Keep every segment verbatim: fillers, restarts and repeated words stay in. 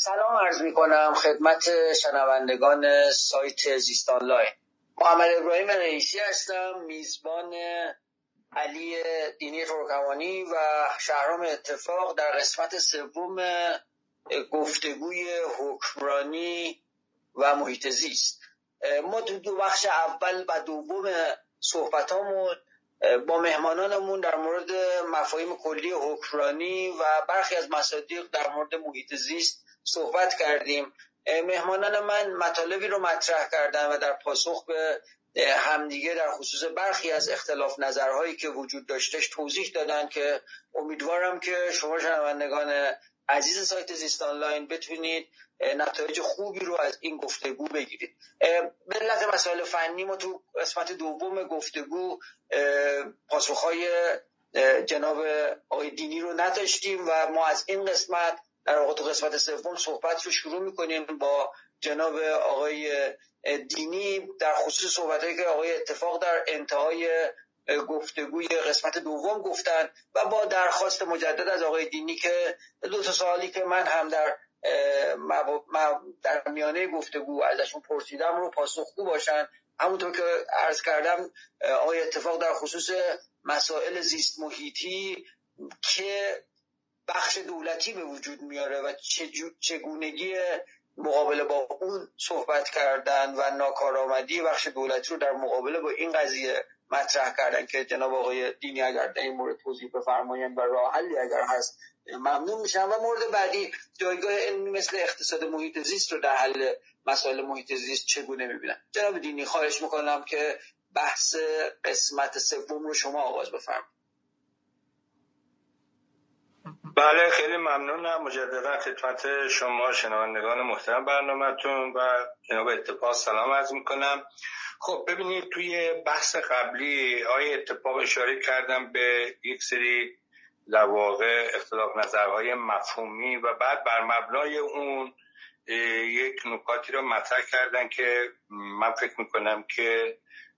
سلام عرض می کنم خدمت شنوندگان سایت زیست آنلاین. محمد ابراهیم رئیسی هستم، میزبان علی دینی ترکمانی و شهرام اتفاق در قسمت سوم گفتگوی حکمرانی و محیط زیست. ما تو دو بخش اول و دوم صحبتامون با مهمانانمون در مورد مفاهیم کلی حکمرانی و برخی از مصادیق در مورد محیط زیست صحبت کردیم. مهمانان من مطالبی رو مطرح کردن و در پاسخ به همدیگه در خصوص برخی از اختلاف نظرهایی که وجود داشتش توضیح دادن که امیدوارم که شما شنوندگان عزیز سایت زیست آنلاین بتونید نتایج خوبی رو از این گفتگو بگیرید. به علت مسائل فنی ما تو قسمت دوم گفتگو پاسخهای جناب آقای دینی رو نداشتیم و ما از این قسمت در واقع تو قسمت سوم صحبت رو شروع می‌کنیم با جناب آقای دینی در خصوص صحبتایی که آقای اتفاق در انتهای گفتگوی قسمت دوم گفتن و با درخواست مجدد از آقای دینی که دو تا سوالی که من هم در در میانه گفتگو ازشون پرسیدم رو پاسخگو باشن. همونطور که عرض کردم آقای اتفاق در خصوص مسائل زیست محیطی که بخش دولتی به وجود میاره و چگونگی مقابله با اون صحبت کردن و ناکارآمدی بخش دولتی رو در مقابله با این قضیه مطرح کردن که جناب آقای دینی اگر در این مورد توضیح بفرمایند و راه حلی اگر هست ممنون میشم. و مورد بعدی جایگاه علمی مثل اقتصاد محیط زیست رو در حل مسائل محیط زیست چگونه میبینن. جناب دینی خواهش میکنم که بحث قسمت سوم رو شما آغاز بفرمایید. بله خیلی ممنونم مجددا خدمت شما شنوندگان محترم برنامه‌تون و جناب اتفاق سلام عرض میکنم. خب ببینید توی بحث قبلی آیه اتفاق اشاره کردم به یک سری در واقع اختلاف نظرهای مفهومی و بعد بر مبنای اون یک نکاتی رو مطرح کردن که من فکر میکنم که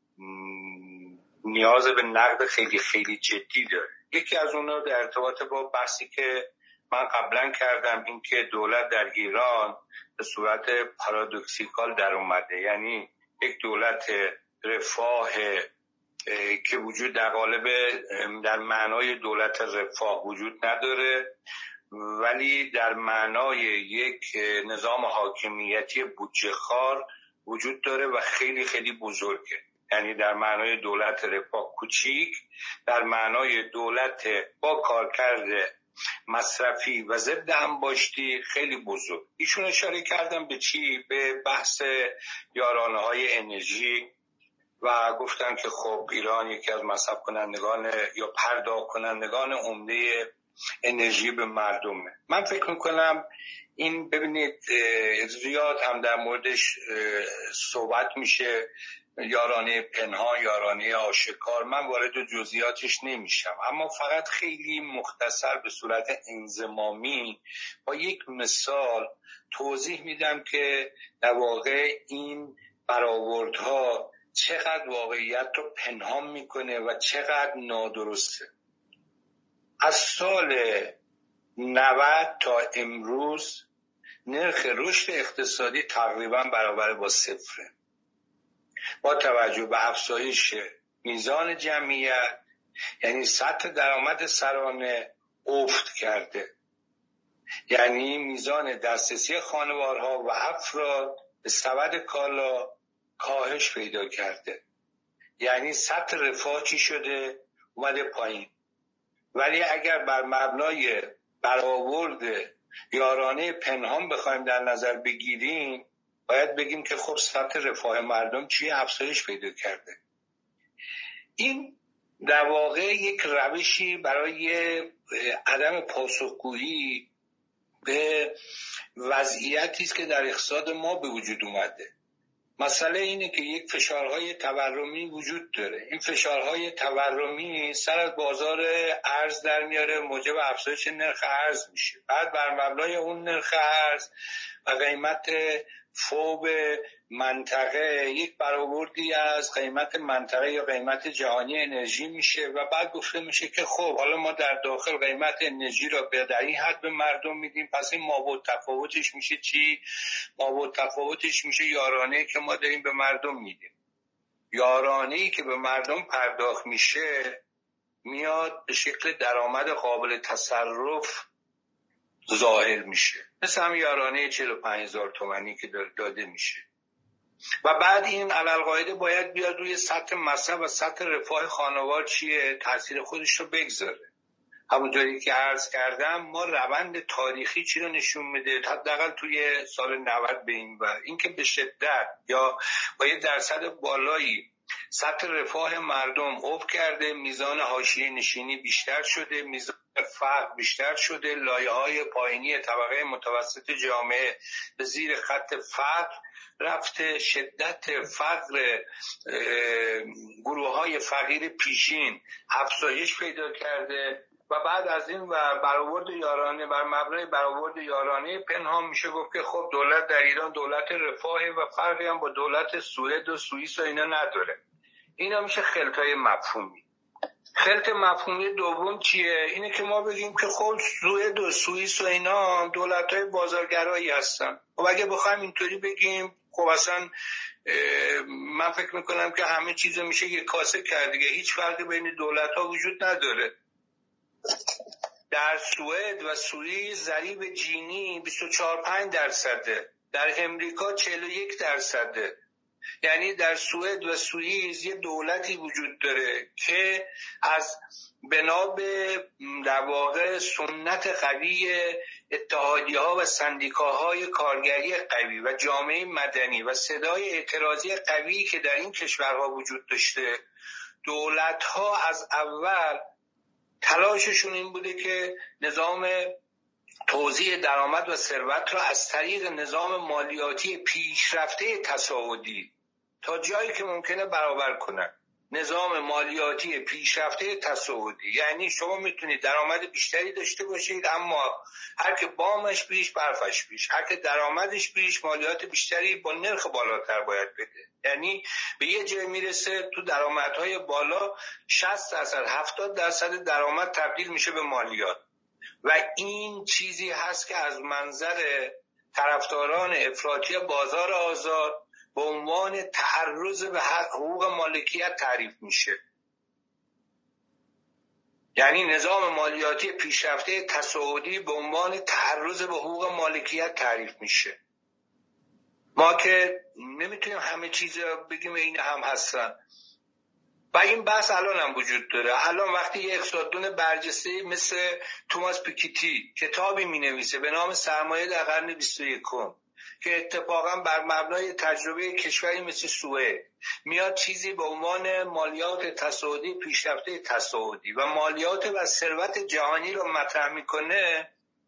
نیاز به نقد خیلی خیلی جدی داره. یکی از اونها در ارتباط با بحثی که من قبلا کردم این که دولت در ایران به صورت پارادوکسیکال در اومده، یعنی یک دولت رفاه که وجود در قالب در معنای دولت رفاه وجود نداره ولی در معنای یک نظام حاکمیتی بودجه خوار وجود داره و خیلی خیلی بزرگه. یعنی در معنای دولت رفاه کوچیک، در معنای دولت با کارکرد مصرفی و ضد انباشتی خیلی بزرگ. ایشون اشاره کردم به چی؟ به بحث یارانه‌های انرژی و گفتن که خب ایران یکی از مصرف کنندگان یا پرداخت کنندگان عمده انرژی به مردمه. من فکر میکنم این ببینید زیاد هم در موردش صحبت میشه، یارانه پنهان، یارانه آشکار، من وارد جزئیاتش نمیشم، اما فقط خیلی مختصر به صورت انضمامی با یک مثال توضیح میدم که در واقع این برآوردها چقدر واقعیت رو پنهان میکنه و چقدر نادرسته. از سال نود تا امروز نرخ رشد اقتصادی تقریبا برابر با صفره. با توجه به افزایش میزان جمعیت، یعنی سطح درآمد سرانه افت کرده، یعنی میزان دسترسی خانوارها و افراد به سبد کالا کاهش پیدا کرده، یعنی سطح رفاه چی شده؟ اومده پایین. ولی اگر بر مبنای برآورد یارانه پنهان بخوایم در نظر بگیریم باید بگیم که خب سطح رفاه مردم چیه؟ افزایش پیدا کرده. این در واقع یک روشی برای عدم پاسخگویی به وضعیتی است که در اقتصاد ما به وجود اومده. مسئله اینه که یک فشارهای تورمی وجود داره. این فشارهای تورمی سر از بازار ارز در میاره، موجب افزایش نرخ ارز میشه. بعد بر مبنای اون نرخ ارز و قیمت فوب منطقه یک برآوردی از قیمت منطقه یا قیمت جهانی انرژی میشه و بعد گفته میشه که خب حالا ما در داخل قیمت انرژی را به در این حد به مردم میدیم، پس این مابعد تفاوتش میشه چی؟ مابعد تفاوتش میشه یارانه‌ای که ما داریم به مردم میدیم. یارانه‌ای که به مردم پرداخت میشه میاد به شکل درآمد قابل تصرف ظاهر میشه، مثل هم یارانه چهل و پنج هزار تومانی که داده میشه و بعد این علالقاعده باید بیاد روی سطح مصرف و سطح رفاه خانوار چیه تاثیر خودش رو بگذاره. همونطوری که عرض کردم ما روند تاریخی چی رو نشون میده، حداقل توی سال نود به این ور، اینکه به شدت یا با یه درصد بالایی سطح رفاه مردم افت کرده، میزان حاشیه نشینی بیشتر شده، میزان فقر بیشتر شده، لایه‌های پایینی طبقه متوسط جامعه به زیر خط فقر رفته، شدت فقر گروه‌های فقیر پیشین افزایش پیدا کرده و بعد از این و برآورد یارانه بر مبنای برآورد یارانه پنهان میشه گفت که خب دولت در ایران دولت رفاهه و فرقی هم با دولت سوئد و سوئیس و اینا نداره. اینا میشه خلطای مفهومی. خلط مفهومی دوم چیه؟ اینه که ما بگیم که خب سوئد و سوئیس و اینا دولت‌های بازارگرایی هستن. خب اگه بخوایم اینطوری بگیم خب اصلا من فکر میکنم که همه چیز میشه یک کاسه کرد دیگه، هیچ فرقی بین دولت‌ها وجود نداره. در سوئد و سوئیس ضریب جینی بیست و چهار پنج درصده، در امریکا چهل و یک درصده. یعنی در سوئد و سوئیس یه دولتی وجود داره که از بنا به در واقع سنت قوی اتحادیه‌ها و سندیکاهای کارگری قوی و جامعه مدنی و صدای اعتراضی قوی که در این کشورها وجود داشته، دولت‌ها از اول تلاششون این بوده که نظام توزیع درآمد و ثروت را از طریق نظام مالیاتی پیشرفته تصاعدی تا جایی که ممکنه برابر کنن. نظام مالیاتی پیشرفته تصاعدی یعنی شما میتونید درآمد بیشتری داشته باشید اما هر که بامش بیش برفش بیش، هر که درآمدش بیش مالیات بیشتری با نرخ بالاتر باید بده. یعنی به یه جای میرسه تو درآمدهای بالا شصت درصد هفتاد درصد درآمد تبدیل میشه به مالیات و این چیزی هست که از منظر طرفداران افراطی بازار آزاد به عنوان تعرض به حقوق مالکیت تعریف میشه. یعنی نظام مالیاتی پیشرفته تصاعدی به عنوان تعرض به حقوق مالکیت تعریف میشه. ما که نمیتونیم همه چیز بگیم این هم هستن و این بحث الان هم وجود داره. الان وقتی یه اقتصاددان برجسته مثل توماس پیکیتی کتابی می نویسه به نام سرمایه در قرن بیست و یکم که اتفاقا بر مبنای تجربه کشوری مثل سوئد میاد چیزی به عنوان مالیات تصاعدی پیشرفته تصاعدی و مالیات و ثروت جهانی رو مطرح میکنه،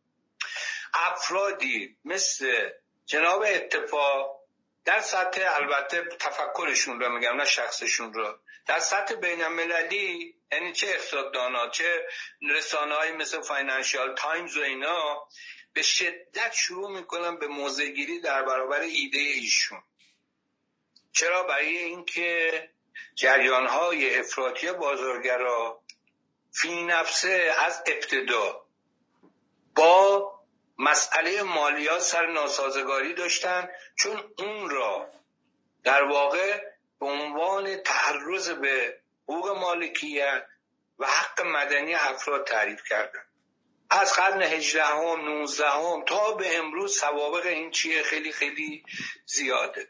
افرادی مثل جناب اتفاق در سطح البته تفکرشون رو میگم نه شخصشون رو، در سطح بین المللی یعنی چه اقتصاددانا چه رسانه‌های مثل فاینانشال تایمز و اینا به شدت شروع میکنن به موضع‌گیری در برابر ایده ایشون. چرا؟ برای اینکه جریان‌های افراطی بازارگرا فی نفسه از ابتدا با مسئله مالیات سر ناسازگاری داشتن، چون اون را در واقع به عنوان تعرض به حقوق مالکیت و حق مدنی افراد تعریف کردن. از قرن هجدهم نوزدهم تا به امروز سوابق این چیه خیلی خیلی زیاده.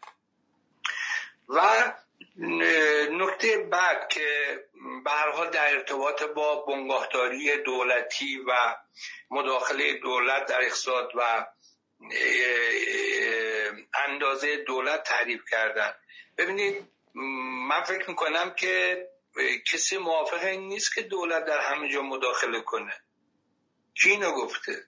و نکته بعد که به هر حال در ارتباط با بنگاهداری دولتی و مداخله دولت در اقتصاد و اندازه دولت تعریف کردن. ببینید من فکر میکنم که کسی موافق این نیست که دولت در همه جا مداخله کنه. کی اینو گفته؟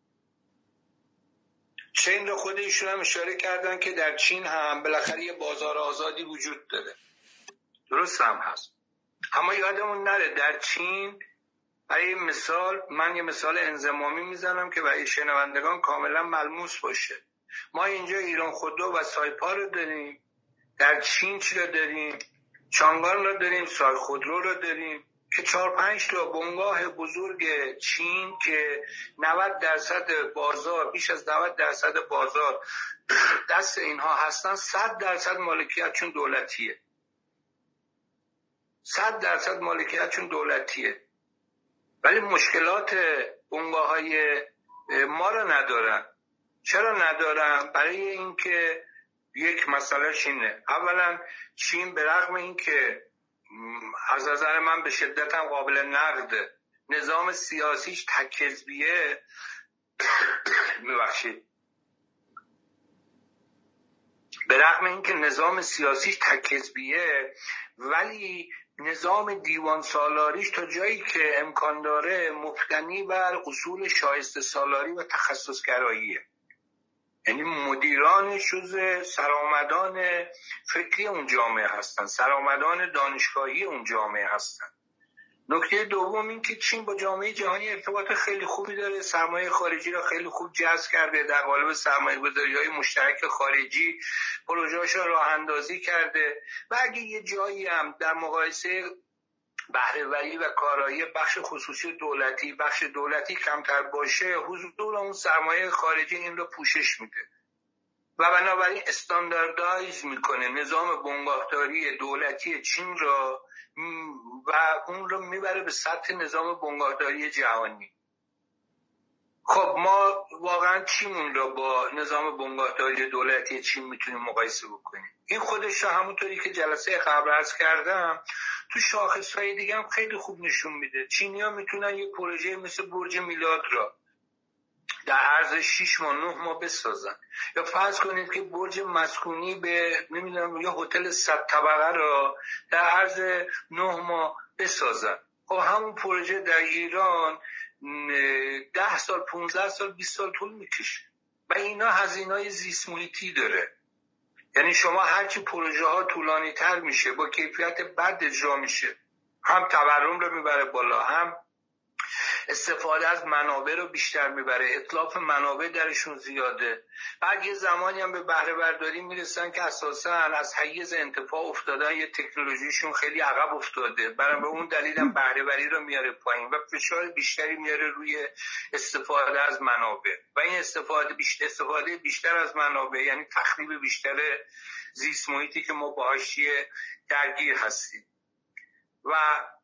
چین رو خود ایشون هم اشاره کردن که در چین هم بالاخره یه بازار آزادی وجود داره. درست هم هست. اما یادمون نره در چین برای مثال من یه مثال انضمامی میزنم که برای شنوندگان کاملا ملموس باشه. ما اینجا ایران خودرو و سایپا رو داریم، در چین چی رو داریم؟ چانگان رو داریم، سای خودرو رو داریم که چهار پنج تا بنگاه بزرگ چین که نود درصد بازار، بیش از نود درصد بازار دست اینها هستن، صد درصد مالکیتشون دولتیه. صد درصد مالکیتشون دولتیه. ولی مشکلات بنگاه های ما رو ندارن. چرا ندارن؟ برای اینکه یک مسئله چینه. اولا چین به رغم اینکه از نظر من به شدت هم قابل نقد نظام سیاسیش تک حزبیه، میبخشید به رغم اینکه نظام سیاسیش تک حزبیه، ولی نظام دیوان سالاریش تا جایی که امکان داره مبتنی بر اصول شایسته سالاری و تخصصگراییه. یعنی مدیرانش جزء سرآمدان فکری اون جامعه هستن، سرآمدان دانشگاهی اون جامعه هستن. نکته دوم این که چین با جامعه جهانی ارتباط خیلی خوبی داره، سرمایه خارجی را خیلی خوب جذب کرده، در قالب سرمایه گذاری‌های مشترک خارجی پروژه‌اش را راه اندازی کرده و اگه یه جایی هم در مقایسه بهره‌وری و کارایی بخش خصوصی دولتی بخش دولتی کمتر باشه، حضور اون سرمایه خارجی این رو پوشش میده و بنابراین استانداردایز میکنه نظام بنگاهداری دولتی چین را و اون رو میبره به سطح نظام بنگاهداری جهانی. خب ما واقعا چیمون رو با نظام بنگاهداری دولتی چین میتونیم مقایسه بکنیم؟ این خودش رو همونطوری که جلسه قبل عرض کردم تو شاخصهای دیگه هم خیلی خوب نشون میده. چینی‌ها میتونن یک پروژه مثل برج میلاد را در عرض شش ماه نه ماه بسازن، یا فرض کنید که برج مسکونی به نمیدونم یا هتل صد طبقه را در عرض نه ماه بسازن. خب همون پروژه در ایران ده سال پونزده سال بیست سال طول میکشه و اینا هزینه‌های زیست محیطی داره. یعنی شما هرچی پروژه ها طولانی تر میشه با کیفیت بد اجرا میشه، هم تورم رو میبره بالا، هم استفاده از منابع رو بیشتر میبره، اتلاف منابع درشون زیاده. بعد یه زمانی هم به بهره برداری میرسن که اساسا از حیز انتفاع افتادن، یه تکنولوژیشون خیلی عقب افتاده، برای به اون دلیل هم بهره وری رو میاره پایین و فشار بیشتری میاره روی استفاده از منابع و این استفاده بیشتر استفاده بیشتر از منابع یعنی تخریب بیشتر زیست محیطی که ما باهاش درگیر هستیم. و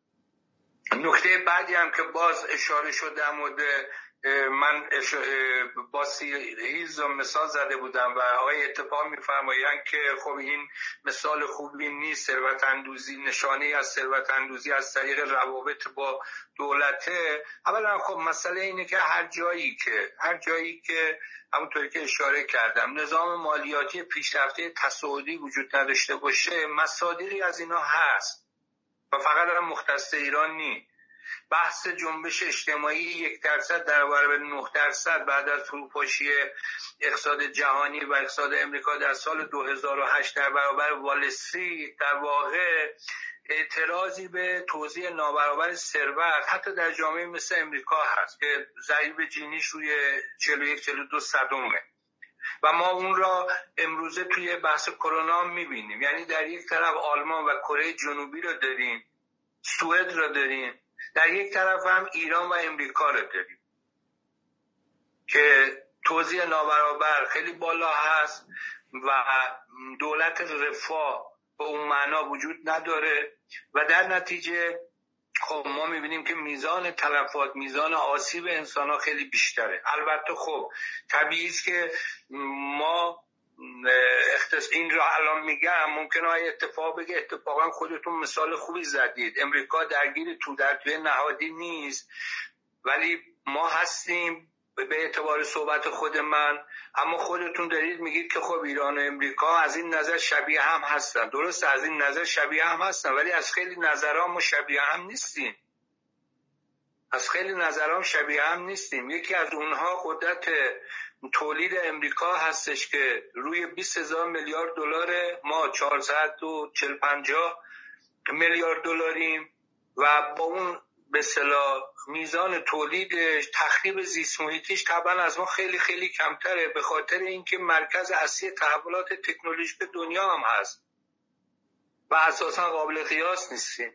نکته بعدی هم که باز اشاره شده در مورد من با سیریز مثال زده بودم و آقای اتفاق میفرمایند که خب این مثال خوبی نیست، ثروت اندوزی نشانه از ثروت اندوزی از طریق روابط با دولته. اولا خب مسئله اینه که هر جایی که هر جایی که همونطوری که اشاره کردم نظام مالیاتی پیشرفته تصاعدی وجود نداشته باشه، مصادیقی از اینا هست و فقط هم مختص ایران نی. بحث جنبش اجتماعی یک درصد در برابر نه درصد بعد از فروپاشی اقتصاد جهانی و اقتصاد امریکا در سال دو هزار و هشت در برابر وال استریت در واقع اعتراضی به توزیع نابرابر ثروت حتی در جامعه مثل امریکا هست که ضریب جینیش روی چهل و یک چهل و دو صدمه و ما اون را امروزه توی بحث کرونا میبینیم. یعنی در یک طرف آلمان و کره جنوبی رو داریم، سوئد رو داریم، در یک طرف هم ایران و امریکا رو داریم که توزیع نابرابر خیلی بالا هست و دولت رفاه به اون معنا وجود نداره و در نتیجه خب ما میبینیم که میزان تلفات، میزان آسیب انسان ها خیلی بیشتره. البته خب طبیعی است که ما این را الان میگم ممکنه های اتفاق بگه اتفاقا خودتون مثال خوبی زدید، امریکا درگیر تو در توی نهادی نیست ولی ما هستیم به اعتبار صحبت خود من. اما خودتون دارید میگید که خب ایران و امریکا از این نظر شبیه هم هستن. درست از این نظر شبیه هم هستن ولی از خیلی نظرها ما شبیه هم نیستیم. از خیلی نظرها شبیه هم نیستیم. یکی از اونها قدرت تولید امریکا هستش که روی بیست هزار میلیارد دلار، ما چهارصد و چهل پنجاه میلیارد دلاریم و با اون به اصطلاح میزان تولیدش، تخریب زیست محیطیش طبعا از ما خیلی خیلی کمتره، به خاطر اینکه مرکز اصلی تحولات تکنولوژیک دنیا هم هست و اساسا قابل قیاس نیستیم.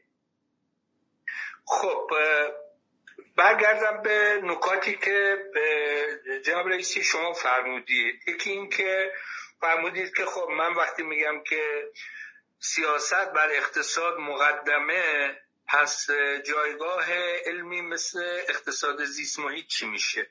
خب برگردم به نکاتی که جناب رئیسی شما فرمودید. یکی این که فرمودید که خب من وقتی میگم که سیاست بر اقتصاد مقدمه، پس جایگاه علمی مثل اقتصاد زیست محیط چی میشه؟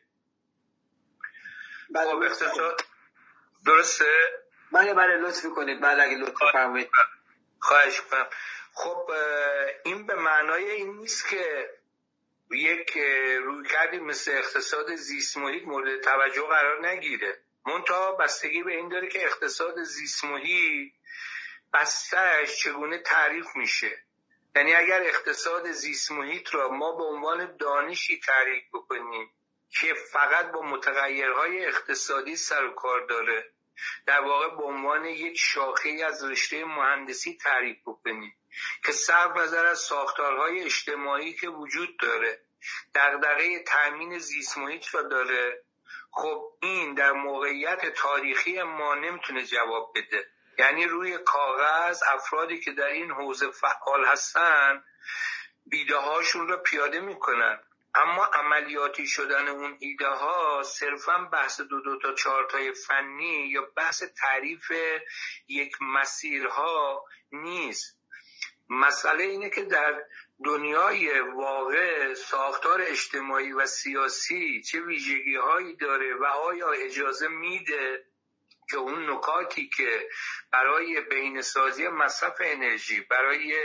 بله خب اقتصاد درسته؟ بله بله لطف کنید. بله اگه لطف فرمایید. خواهش کنم. خب این به معنای این نیست که یک رویکردی مثل اقتصاد زیست محیط مورد توجه قرار نگیره. منتها بستگی به این داره که اقتصاد زیست محیط بسته‌اش چگونه تعریف میشه. یعنی اگر اقتصاد زیست محیط را ما به عنوان دانشی تعریف بکنیم که فقط با متغیرهای اقتصادی سر و کار داره، در واقع به عنوان یک شاخه‌ای از رشته مهندسی تعریف بکنیم که صرف نظر از ساختارهای اجتماعی که وجود داره دغدغه تامین زیست محیط را داره، خب این در موقعیت تاریخی ما نمیتونه جواب بده. یعنی روی کاغذ افرادی که در این حوزه فعال هستن ایده هاشون را پیاده میکنن، اما عملیاتی شدن اون ایده ها صرفا بحث دو دو تا چهار تای فنی یا بحث تعریف یک مسیرها نیست. مسئله اینه که در دنیای واقع ساختار اجتماعی و سیاسی چه ویژگی هایی داره و آیا اجازه میده که اون نکاتی که برای بهینه‌سازی مصرف انرژی، برای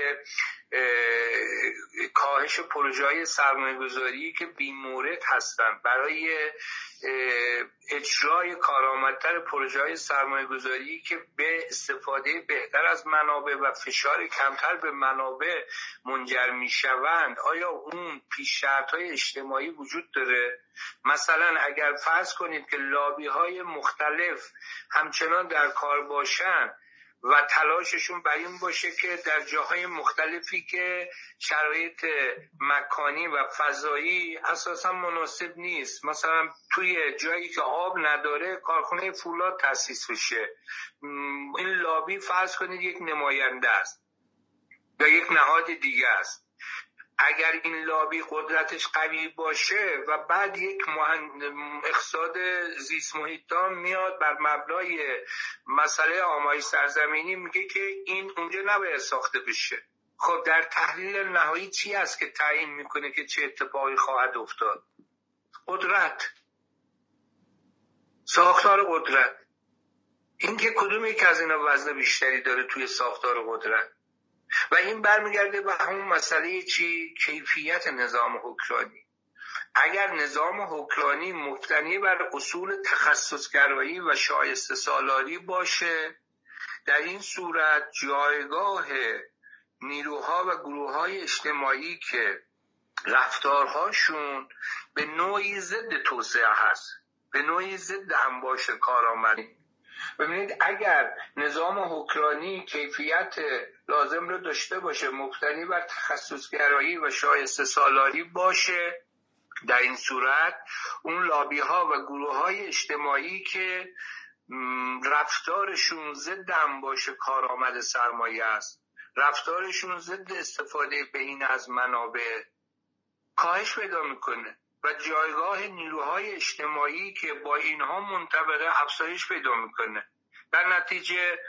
کاهش پروژه‌های سرمایه‌گذاری که بی‌مورد هستند، برای اجرای کارآمدتر پروژه‌های سرمایه‌گذاری که به استفاده بهتر از منابع و فشار کمتر به منابع منجر می‌شوند، آیا اون پیش‌شرط‌های اجتماعی وجود داره؟ مثلا اگر فرض کنید که لابی‌های مختلف همچنان در کار باشن و تلاششون بر این باشه که در جاهای مختلفی که شرایط مکانی و فضایی اساسا مناسب نیست، مثلا توی جایی که آب نداره کارخانه فولاد تأسیس بشه، این لابی فرض کنید یک نماینده است یا یک نهاد دیگه است. اگر این لابی قدرتش قوی باشه و بعد یک مهند... اقتصاد زیست محیطی میاد بر مبنای مسئله آمایش سرزمینی میگه که این اونجا نباید ساخته بشه، خب در تحلیل نهایی چی است که تعیین میکنه که چه اتفاقی خواهد افتاد؟ قدرت، ساختار قدرت. این که کدوم یک از اینا وزن بیشتری داره توی ساختار قدرت؟ و این برمیگرده به همون مسئله چی؟ کیفیت نظام حکمرانی. اگر نظام حکمرانی مبتنی بر اصول تخصصگرایی و شایسته سالاری باشه، در این صورت جایگاه نیروها و گروه‌های اجتماعی که رفتارهاشون به نوعی ضد توسعه هست، به نوعی ضد انباش کارآمدی. ببینید اگر نظام حکمرانی کیفیت لازم رو داشته باشه، مبتنی بر تخصصگرایی و شایسته سالاری باشه، در این صورت اون لابی ها و گروه های اجتماعی که رفتارشون ضد انباش کارآمد سرمایه است، رفتارشون ضد استفاده بهینه از منابع، کاهش پیدا میکنه و جایگاه نیروهای اجتماعی که با اینها منطبقه افزایش پیدا میکنه. در نتیجه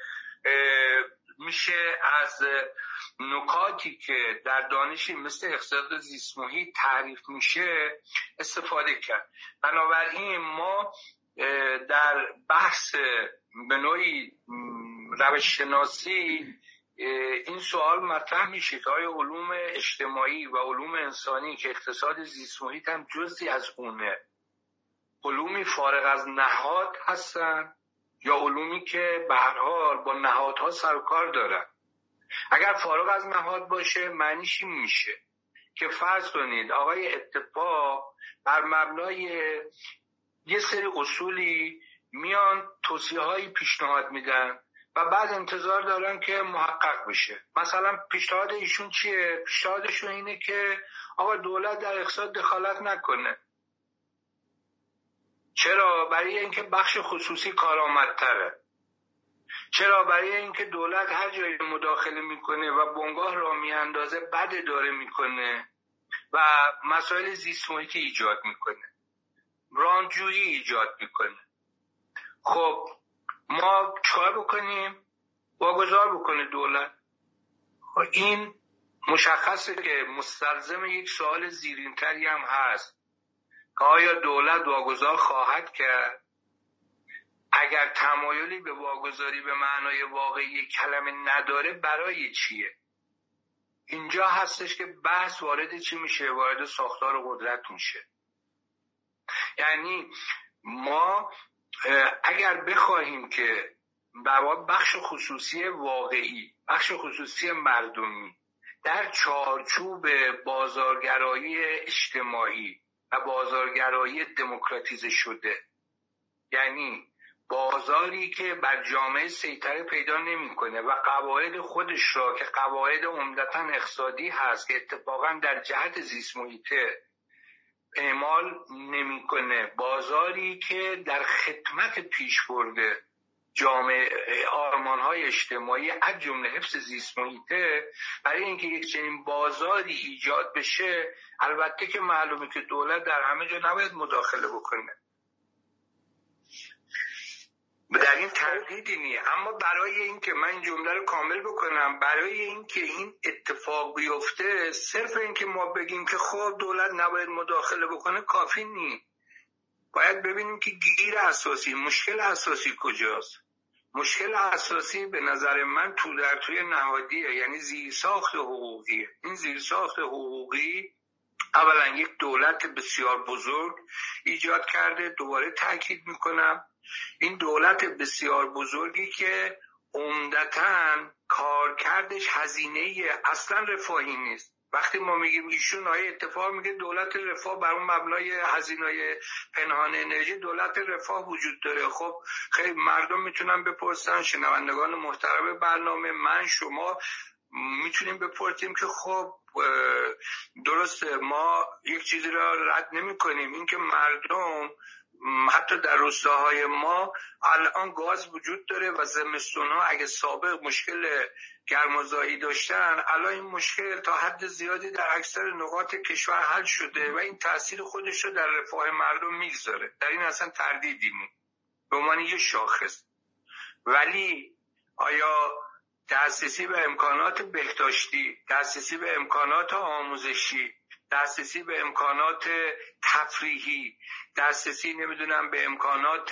میشه از نکاتی که در دانشی مثل اقتصاد زیست محیط تعریف میشه استفاده کرد. بنابراین ما در بحث به نوعی روش شناسی این سوال مطرح میشه که آیا علوم اجتماعی و علوم انسانی که اقتصاد زیست محیط هم جزئی از اونه، علومی فارغ از نهاد هستن یا علومی که به هر حال با نهادها سر و کار دارن؟ اگر فارغ از نهاد باشه معنیش این میشه که فرض کنید آقای اتفاق بر مبنای یه سری اصولی میان توصیه‌هایی پیشنهاد میدن و و بعد انتظار دارن که محقق بشه. مثلا پیشنهاد ایشون چیه؟ پیشنهادشون اینه که آقا دولت در اقتصاد دخالت نکنه. چرا؟ برای اینکه بخش خصوصی کارآمدتره. چرا؟ برای اینکه دولت هر جایی مداخله میکنه و بنگاه را میاندازه بد داره میکنه و مسائل زیست محیطی ایجاد میکنه، رانجویی ایجاد میکنه. خب ما چکار بکنیم؟ واگذار بکنه دولت. این مشخصه که مستلزم یک سوال زیرین‌تری هم هست که آیا دولت واگذار خواهد کرد؟ اگر تمایلی به واگذاری به معنای واقعی کلمه نداره برای چیه؟ اینجا هستش که بحث وارد چی میشه؟ وارد ساختار قدرت میشه. یعنی ما اگر بخواهیم که بخش خصوصی واقعی، بخش خصوصی مردمی در چارچوب بازارگرایی اجتماعی و بازارگرایی دموکراتیزه شده، یعنی بازاری که بر جامعه سیطره پیدا نمیکنه و قواعد خودش را که قواعد عمدتاً اقتصادی هست که اتفاقاً در جهت زیست محیطه اعمال نمیکنه، بازاری که در خدمت پیشبرد جامعه آرمان‌های اجتماعی از جمله حفظ زیست محیطه، برای اینکه یک چنین بازاری ایجاد بشه البته که معلومه که دولت در همه جا نباید مداخله بکنه، در این تردیدی نیست. اما برای اینکه من این جمله رو کامل بکنم، برای اینکه این اتفاق بیفته صرف اینکه ما بگیم که خب دولت نباید مداخله بکنه کافی نیست. باید ببینیم که گیر اساسی، مشکل اساسی کجاست. مشکل اساسی به نظر من تو در توی نهادیه، یعنی زیرساخت حقوقیه. این زیرساخت حقوقی اولا یک دولت بسیار بزرگ ایجاد کرده. دوباره تاکید میکنم این دولت بسیار بزرگی که عمدتاً کارکردش هزینه اصلا رفاهی نیست. وقتی ما میگیم ایشون آیه اتفاق میگه دولت رفاه بر اون مبنای هزینه پنهان انرژی دولت رفاه وجود داره. خب خیلی مردم میتونن بپرسن، شنوندگان محترم برنامه، من شما میتونیم بپرسیم که خب درسته ما یک چیزی را رد نمی کنیم، اینکه مردم حتی در روستاهای ما الان گاز وجود داره و زمستونها اگه سابق مشکل گرمازایی داشتن الان این مشکل تا حد زیادی در اکثر نقاط کشور حل شده و این تأثیر خودش رو در رفاه مردم میگذاره. در این اصلا تردیدی نیست به عنوان یه شاخص. ولی آیا دسترسی به امکانات بهداشتی، دسترسی به امکانات آموزشی، دسترسی به امکانات تفریحی، دسترسی نمیدونم به امکانات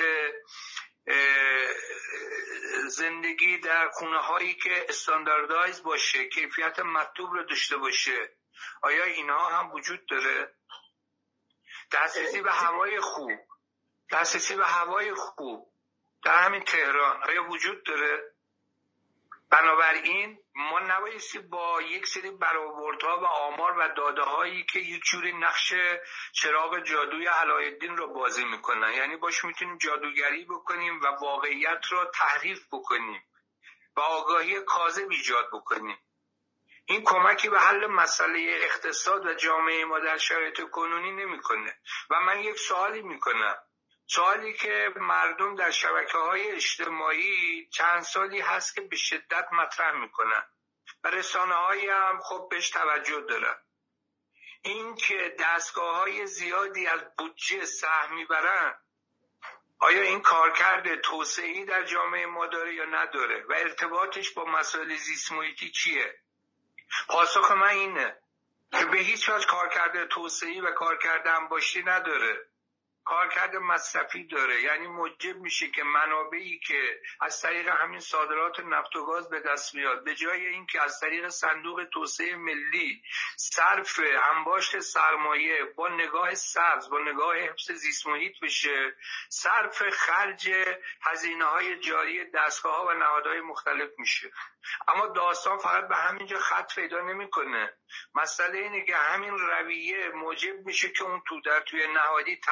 زندگی در خونه هایی که استانداردایز باشه، کیفیت مطلوب رو داشته باشه، آیا اینها هم وجود داره؟ دسترسی به هوای خوب، دسترسی به هوای خوب در همین تهران آیا وجود داره؟ بنابراین ما نبایستی با یک سری برآوردها و آمار و داده هایی که یک جوری نقش چراغ جادوی علاءالدین رو بازی میکنن، یعنی باش میتونیم جادوگری بکنیم و واقعیت رو تحریف بکنیم و آگاهی کاذب ایجاد بکنیم. این کمکی به حل مسئله اقتصاد و جامعه ما در شرایط کنونی نمیکنه. و من یک سوالی میکنم، سوالی که مردم در شبکه‌های اجتماعی چند سالی هست که به شدت مطرح میکنن و رسانه‌هایی هم خب بهش توجه دارن، این که دستگاه‌های زیادی از بودجه سهم میبرن، آیا این کارکرد توسعه‌ای در جامعه ما داره یا نداره و ارتباطش با مسائل زیست محیطی چیه؟ پاسخ من اینه که به هیچ وجه کارکرد توسعه‌ای و کارکرد انباشتی نداره، کارکرد مصرفی داره. یعنی موجب میشه که منابعی که از طریق همین صادرات نفت و گاز به دست میاد، به جای اینکه از طریق صندوق توسعه ملی صرف انباشت سرمایه با نگاه سبز، با نگاه حفظ زیست محیط بشه، صرف خرج هزینه‌های جاری دستگاه‌ها و نهادهای مختلف میشه. اما داستان فقط به همینجا خط پیدا نمیکنه. مسئله اینه که همین رویه موجب میشه که اون تو در توی نهادی تقویت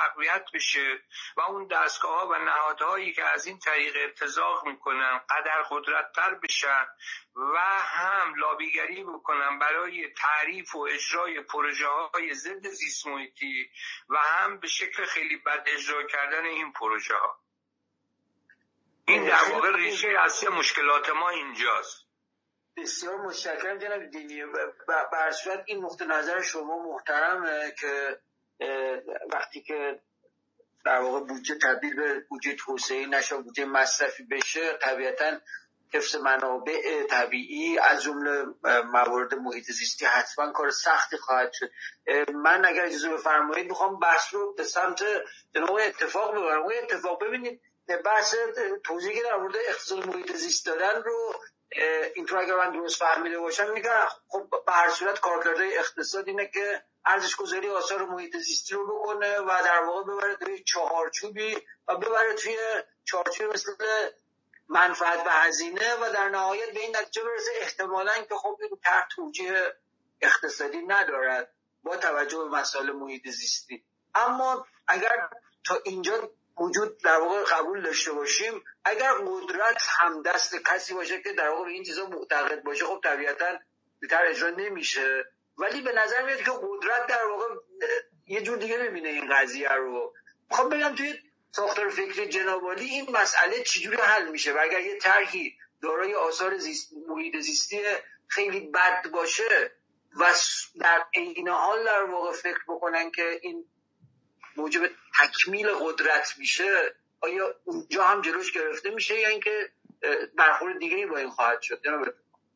قطع بشه و اون دستگاه‌ها و نهادهایی که از این طریق ارتزاق میکنن قدر قدرت‌تر بشن و هم لابیگری بکنن برای تعریف و اجرای پروژه‌های ضد زیست محیطی و هم به شکل خیلی بد اجرا کردن این پروژه‌ها. این در واقع ریشه اصلی مشکلات ما اینجاست. بسیار متشکرم جناب دینی. به هر صورت این نقطه نظر شما محترمه که وقتی که در واقع بودجه تبدیل به بودجه توسعه‌ای نشه، بودجه مصرفی بشه، طبیعتاً حفظ منابع طبیعی از جمله موارد محیط زیستی حتما کار سختی خواهد شد. من اگر اجازه بفرمایید میخوام بحث رو به سمت جناب اتفاق ببرم. اون اتفاق ببینید بحث توضیحی که در مورد اقتصاد محیط زیست دادن رو اینطور اگر من درست فهمیده باشم میگم خب به هر صورت کارکردهای اقتصاد اینه که ارزش گذاری آثار محیط زیستی رو بکنه و در واقع ببره توی چهارچوبی و ببره توی چهارچوبی مثل منفعت و هزینه و در نهایت به این نتیجه برسه احتمالاً که خب این طرح توجیه اقتصادی ندارد با توجه به مسائل محیط زیستی. اما اگر تا اینجا وجود در واقع قبول داشته باشیم، اگر قدرت همدست کسی باشه که در واقع به این چیزا معتقد باشه، خب طبیعتاً بهتر اجرا نمیشه. ولی به نظر میاد که قدرت در واقع یه جور دیگه ببینه این قضیه رو. میخوام بگم توی ساختار فکری جناب عالی این مسئله چجوری حل میشه و اگر یه طرحی دارای آثار زیست محیط زیستی خیلی بد باشه و در عین حال در واقع فکر بکنن که این موجب تکمیل قدرت میشه، آیا اونجا هم جلوش گرفته میشه یا اینکه برخورد دیگه‌ای با این خواهد شد؟ جناب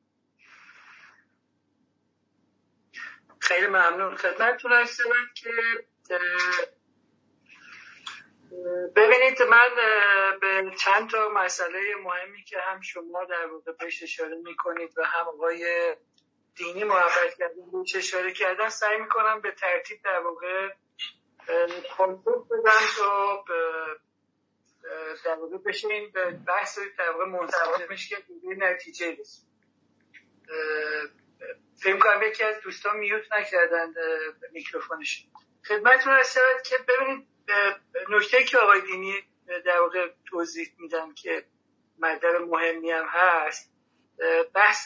خیلی ممنون خدمتتون هستم. که ببینید من به چند تا مسئله مهمی که هم شما در واقع بهش اشاره میکنید و هم آقای دینی محبت کردن بهش اشاره کردن سعی میکنم به ترتیب در واقع کنترل بدم تا در واقع بشه این بحث در واقع منتقل میشه که به نتیجه رسید. فکر کنم یکی از دوستان میوت نکردن میکروفونش. خدمتتون هستم که ببینید نکته‌ای که آقای دینی در واقع توضیح میدن که مطلب مهمی هم هست، بحث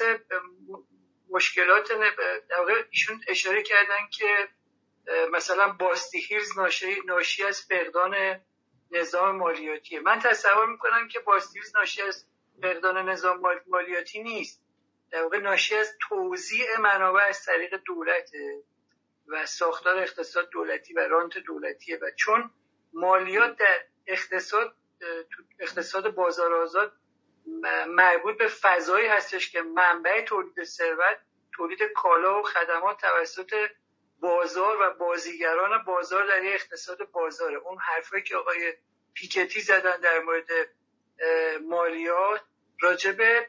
مشکلات در واقع ایشون اشاره کردن که مثلا باستیهیرز ناشی ناشی از فقدان نظام مالیاتی. من تصور میکنم که باستیهیرز ناشی از فقدان نظام مالیاتی نیست، در واقع ناشی از توزیع منابع از طریق دولت و ساختار اقتصاد دولتی و رانت دولتیه و چون مالیات در اقتصاد اقتصاد بازار آزاد مربوط به فضایی هستش که منبع تولید ثروت، تولید کالا و خدمات توسط بازار و بازیگران بازار در یک اقتصاد بازاره. اون حرفایی که آقای پیکتی زدن در مورد مالیات راجع به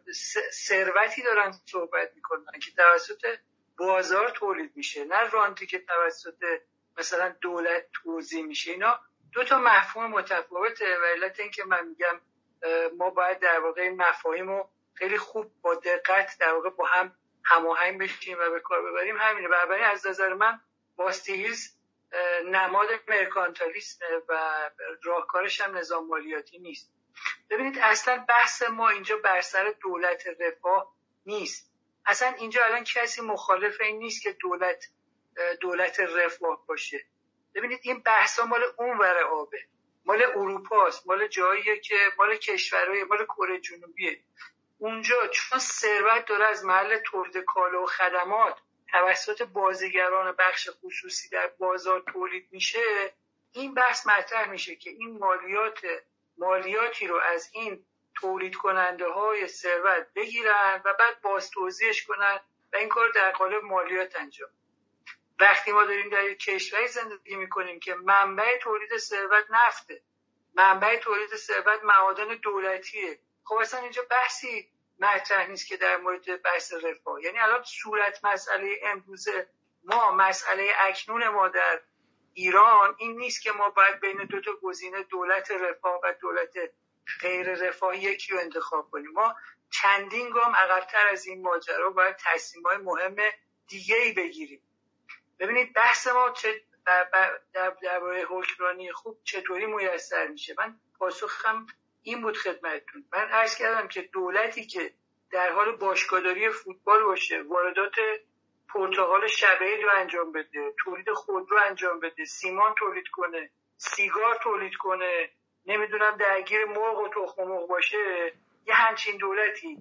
ثروتی دارن صحبت میکنن که توسط بازار تولید میشه، نه رانتی که توسط مثلا دولت توزیع میشه. اینا دو تا مفهوم متفاوته و علت این که من میگم ما باید در واقع این مفاهیمو خیلی خوب با دقت در واقع با هم هماهنگ بشیم و به کار ببریم همینه. بنابراین از نظر من باستیهیرز نماد مرکانتالیسم و راهکارش هم نظام مالیاتی نیست. ببینید اصلا بحث ما اینجا بر سر دولت رفاه نیست. اصلا اینجا الان کسی مخالف این نیست که دولت دولت رفاه باشه. ببینید این بحثا مال اونور آبه، مال اروپاست، مال جاییه که مال کشورهای مال کره جنوبیه. اونجا چون ثروت داره از محل تولید کالا و خدمات توسط بازیگران بخش خصوصی در بازار تولید میشه، این بحث مطرح میشه که این مالیات مالیاتی رو از این تولید کننده های ثروت بگیرن و بعد باز توزیعش کنن و این کار در قالب مالیات انجام. وقتی ما داریم در یک کشوری زندگی میکنیم که منبع تولید ثروت نفته، منبع تولید ثروت معادن دولتیه، خب اصلا اینجا بحثی مطرح نیست که در مورد بحث رفاه. یعنی الان صورت مسئله امروز ما، مسئله اکنون ما در ایران این نیست که ما باید بین دو تا گزینه دولت رفاه و دولت غیر رفاه یکی رو انتخاب کنیم. ما چندین گام عقب‌تر از این ماجرا باید تصمیم‌های مهم دیگه‌ای بگیریم. ببینید بحث ما چه درباره حکمرانی خوب چطوری میسر میشه؟ من پاسخم این بود خدمتتون. من عرض کردم که دولتی که در حال باشگاهداری فوتبال باشه، واردات پرتقال شبعید رو انجام بده، تولید خودرو انجام بده، سیمان تولید کنه، سیگار تولید کنه، نمیدونم درگیر مرغ و تخم مرغ باشه، یه همچین دولتی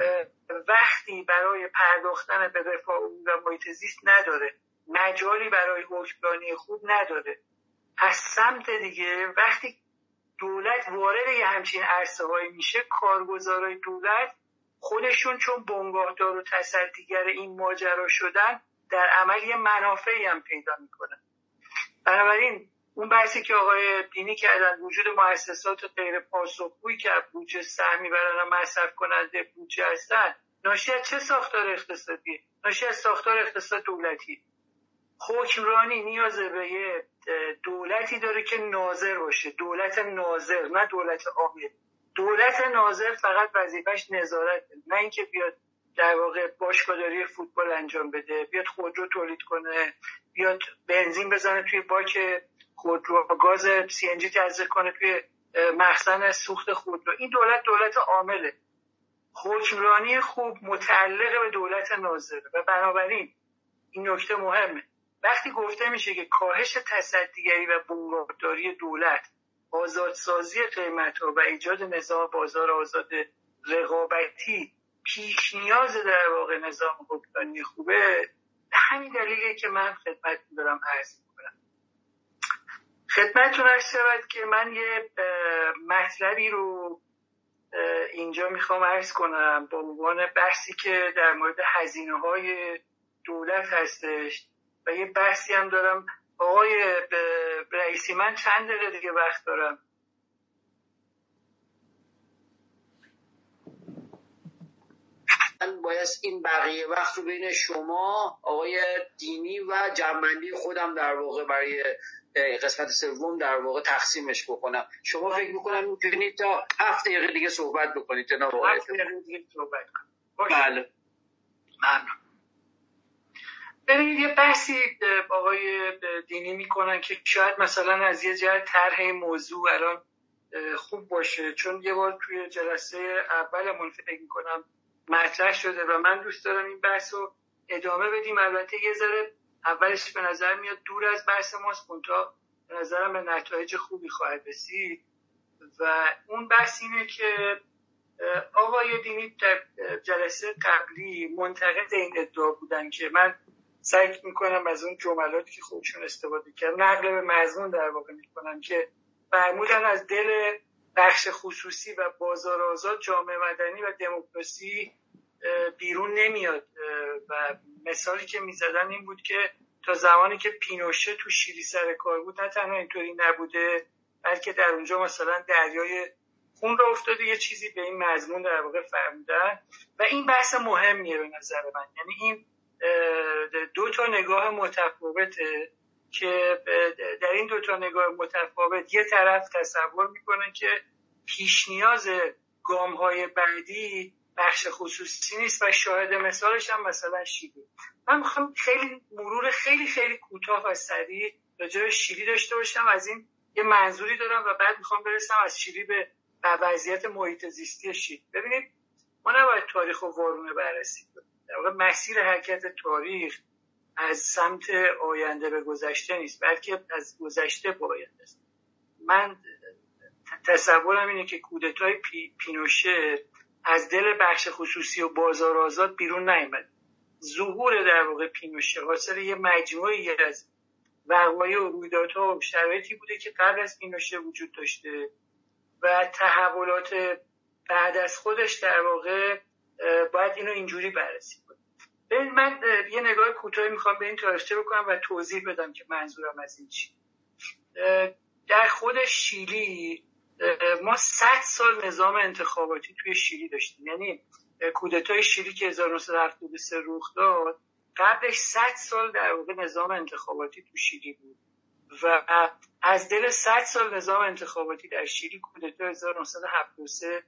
وقتی برای پرداختن به رفاه عمومی و محیط زیست نداره، مجالی برای حکمرانی خوب نداره. از سمت دیگه وقتی دولت وارد یه همچین عرصه هایی میشه، کارگزارای دولت خودشون چون بنگاهدار و تصدیگر این ماجرا شدن، در عمل یه منافعی هم پیدا میکنن. بنابراین اون بحثی که آقای دینی کردن، وجود مؤسسات غیر پاسخگویی که بودجه سهمی برای مصرف کننده بودجه هستن، ناشی از چه ساختار اقتصادی؟ ناشی از ساختار اقتصاد دولتی. حکمرانی نیاز به یه دولتی داره که ناظر باشه، دولت ناظر، نه دولت عامل. دولت ناظر فقط وظیفش نظارت، نه اینکه بیاد در واقع باشگاهداری فوتبال انجام بده، بیاد خودرو تولید کنه، بیاد بنزین بزنه توی باک خودرو، گاز سی ان جی تزریق کنه توی مخزن سوخت خودرو. این دولت دولت عامله. حکمرانی خوب متعلق به دولت ناظره و بنابراین این نکته مهمه. وقتی گفته میشه که کاهش تصدیگری و بنگاهداری دولت، آزادسازی قیمت‌ها و ایجاد نظام بازار آزاد رقابتی پیش نیاز در واقع نظام حکمرانی خوبه، به همین دلیله که من خدمتتون دارم عرض میکنم. خدمتتون عرض شود که من یه مطلبی رو اینجا میخوام عرض کنم با عنوان بحثی که در مورد هزینه‌های دولت هستش و یه بحثی هم دارم. آقای رئیسی، من چند دقیقه دیگه وقت دارم. من باید این بقیه وقت رو بین شما، آقای دینی و جنبندی خودم در واقع برای قسمت سوم در واقع تقسیمش بکنم. شما فکر میکنم میتونید تا هفت دقیقه دیگه صحبت بکنید جناب آقای. هفت دقیقه دیگه صحبت کنم. بله. ممنون. ببینید یه بحثی آقای دینی میکنن که شاید مثلا از یه جهت طرح موضوع الان خوب باشه، چون یه بار توی جلسه اولمون فکر میکنم مطرح شده و من دوست دارم این بحث رو ادامه بدیم. البته یه ذره اولش به نظر میاد دور از بحث ماست، منتها به نظرم به نتایج خوبی خواهد رسید و اون بحث اینه که آقای دینی در جلسه قبلی منتقد این ادعا بودن که من سعی میکنم از اون جملاتی که خودشون استفاده کردن نقل به مضمون در واقع میکنم که فرمودن از دل بخش خصوصی و بازار آزاد جامعه مدنی و دموکراسی بیرون نمیاد و مثالی که میزدن این بود که تا زمانی که پینوشه تو شیلی سر کار بود نه تنها اینطوری نبوده، بلکه در اونجا مثلا دریای خون را افتاده، یه چیزی به این مضمون در واقع فرمودن و این بحث مهمیه به نظر من. یعنی این دو تا نگاه متفاوته که در این دو تا نگاه متفاوت یه طرف تصور میکنه که پیش نیاز گام‌های بعدی بخش خصوصی نیست و شاهد مثالش هم مثلا شیلی. من میخوام خیلی مرور خیلی خیلی کوتاه و سریع راجع به شیلی داشته باشم. از این یه منظوری دارم و بعد میخوام برسم از شیلی به وضعیت محیط زیستی شیلی. ببینید ما نباید تاریخ و وارونه بررسی کنیم. در واقع مسیر حرکت تاریخ از سمت آینده به گذشته نیست، بلکه از گذشته به آینده است. من تصورم اینه که کودتای پی، پینوشه از دل بخش خصوصی و بازار آزاد بیرون نیامد. ظهور در واقع پینوشه حاصل یه مجموعی از وقایع و رویدادها و شرایطی بوده که قبل از پینوشه وجود داشته و تحولات بعد از خودش در واقع باید اینو اینجوری بررسی کنیم. ببین من یه نگاه کوتاهی میخوام به این تاریخچه بکنم و توضیح بدم که منظورم از این چی. در خود شیلی ما صد سال نظام انتخاباتی توی شیلی داشتیم. یعنی کودتای شیلی که هزار و نهصد و هفتاد و سه رخ داد، قبلش صد سال در واقع نظام انتخاباتی تو شیلی بود و از دل صد سال نظام انتخاباتی در شیلی کودتا هزار و نهصد و هفتاد و سه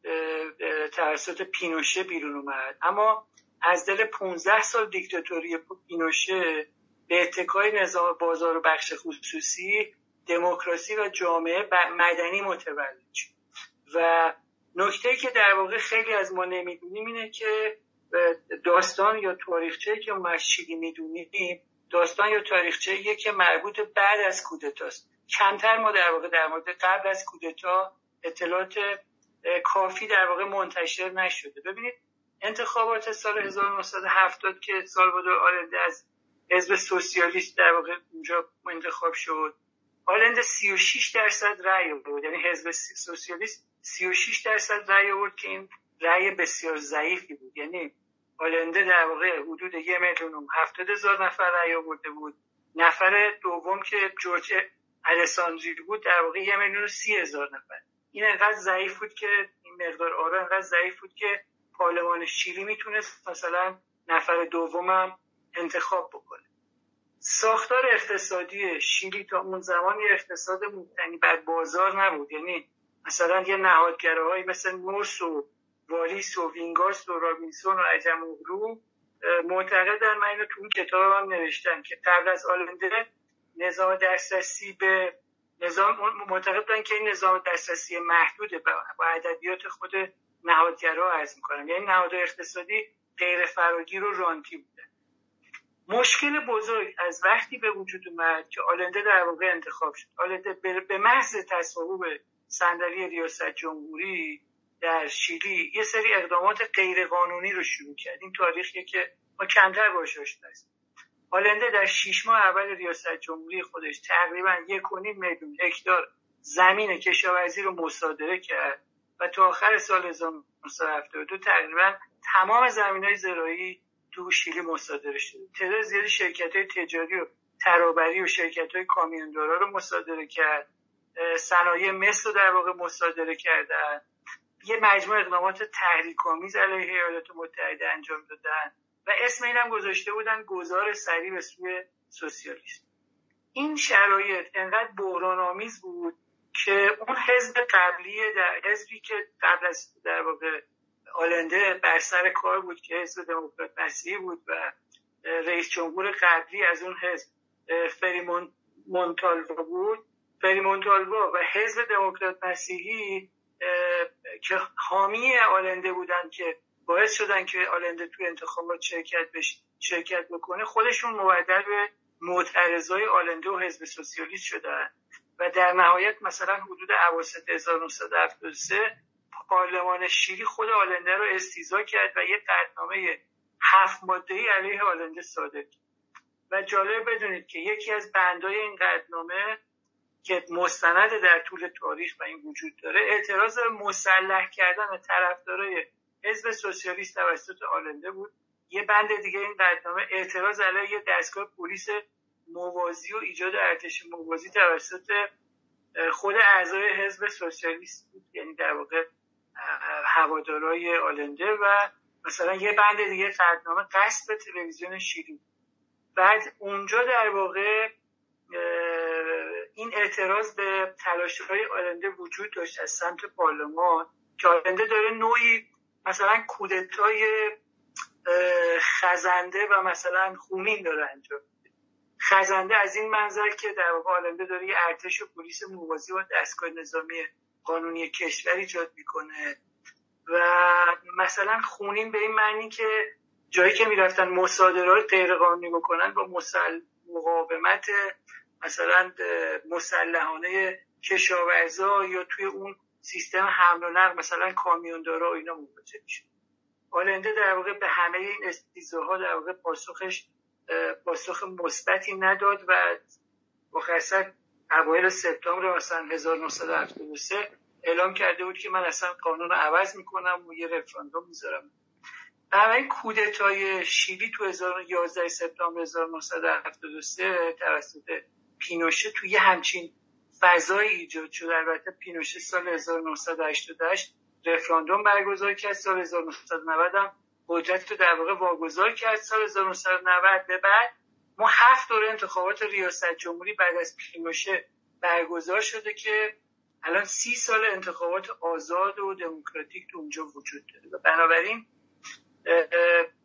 توسط پینوشه بیرون اومد. اما از دل پانزده سال دیکتاتوری پینوشه به اتکای نظام بازار و بخش خصوصی دموکراسی و جامعه مدنی متولد شد. و نکته‌ای که در واقع خیلی از ما نمیدونیم اینه که داستان یا تاریخچه‌ای که ما از شیلی میدونیم داستان یا تاریخچه‌ایه که مربوط بعد از کودتاست. کمتر ما در واقع در مورد قبل از کودتا اطلاعات کافی در واقع منتشر نشده. ببینید انتخابات سال هزار و نهصد و هفتاد که سالوادور آلنده از حزب سوسیالیست در واقع اونجا انتخاب شد، آلنده سی و شش درصد رأی آورد، یعنی حزب سوسیالیست سی و شش درصد رأی آورد که این رأی بسیار ضعیفی بود. یعنی آلنده در واقع حدود یک میلیون و هفتاد هزار نفر رأی آورده بود. نفر دوم که جورج الساندری بود در واقع یک میلیون و سی هزار نفر. این انقدر ضعیف بود که این مقدار آرا انقدر ضعیف بود که پارلمان شیلی میتونست مثلا نفر دومم انتخاب بکنه. ساختار اقتصادی شیلی تا اون زمان یه اقتصاد مبتنی بر بازار نبود. یعنی مثلا یه نهادگراهایی مثل نورس و والیس و وینگارس و رابینسون و عجم اغلو معتقدن، من اینو تو اون کتابم نوشتم که قبل از آلنده نظام دسترسی به نظام معتقدن که این نظام دسترسی محدوده. با ادبیات خود نهادگرا عرض می‌کنم، یعنی نهادهای اقتصادی غیر فراگیر و رانتی بودن. مشکل بزرگ از وقتی به وجود اومد که آلنده در واقع انتخاب شد. آلنده به محض تصاحب صندلی ریاست جمهوری در شیلی یه سری اقدامات غیر قانونی رو شروع کرد. این تاریخیه که ما کمتر باهاش آشنا هستیم. آلنده در شش ماه اول ریاست جمهوری خودش تقریبا یک و نیم میلیون هکتار زمین کشاورزی رو مصادره کرد و تا آخر سال هزار و نهصد و هفتاد و دو تقریبا تمام زمین‌های زراعی تو شیلی مصادره شد. تعداد زیادی شرکت‌های تجاری و ترابری و شرکت‌های کامیوندارا رو مصادره کرد. صنایع مس رو در واقع مصادره کردن. یه مجموعه اقدامات تحریک‌آمیز علیه ایالات متحده انجام دادن و اسم اینم گذاشته بودن گذار سریع به سوی سوسیالیسم. این شرایط انقدر بحران‌آمیز بود که اون حزب قبلی در حزبی که قبل از در واقع آلنده بر سر کار بود که حزب دموکرات مسیحی بود و رئیس جمهور قبلی از اون حزب فریمون مونتالوا بود، فریمونتالوا و حزب دموکرات مسیحی که حامی آلنده بودن که باعث شدن که آلنده توی انتخابات شرکت بشه شرکت بکنه، خودشون مبدل به معترضای آلنده و حزب سوسیالیست شدن و در نهایت مثلا حدود اواسط هزار و نهصد و هفتاد و سه پارلمان شیلی خود آلنده رو استیضاح کرد و یک قطعنامه هفت ماده‌ای علیه آلنده صادر کرد. و جالب بدونید که یکی از بندهای این قطعنامه که مستند در طول تاریخ و این وجود داره، اعتراض مسلح کردن طرفدارای حزب سوسیالیست توسط آلنده بود. یه بند دیگه این قطعنامه اعتراض علیه یه دستگاه پلیس موازی و ایجاد ارتش موازی توسط خود اعضای حزب سوسیالیست بود، یعنی در واقع هوادارهای آلنده. و مثلا یه بند دیگه قطعنامه قصد تلویزیون شیلی. بعد اونجا در واقع این اعتراض به تلاش‌های آلنده وجود داشت از سمت پارلمان که آلنده داره نوعی مثلا کودتای خزنده و مثلا خونین داره انجام. خزنده از این منظر که در واقع آلنده داره یه ارتش و پلیس موازی و دستگاه نظامی قانونی کشور ایجاد میکنه و مثلا خونین به این معنی که جایی که میرفتن مصادرات غیر قانونی بکنن با مسل... مقاومت مثلا مسلحانه کشاورزا یا توی اون سیستم حمل و نقل مثلا کامیوندارا و اینا مواجه میشه. آلنده در واقع به همه این استیضاح‌ها در واقع پاسخش پاسخ مثبتی نداد و مخصوصا اوایل سپتامبر مثلا هزار و نهصد و هفتاد و سه اعلام کرده بود که من اصلا قانون رو عوض میکنم و یه رفراندوم میذارم. همین کودتای شیلی تو یازده سپتامبر هزار و نهصد و هفتاد و سه توسط پینوشه توی همچین فضای ایجاد شد. البته پینوشه سال هزار و نهصد و هشتاد و هشت رفراندوم برگزار کرد، سال هزار و نهصد و نود هم قدرت رو در واقع واگذار کرد. سال هزار و نهصد و نود به بعد ما هفت دوره انتخابات ریاست جمهوری بعد از پینوشه برگزار شده که الان سی سال انتخابات آزاد و دموکراتیک تو اونجا وجود داره و بنابراین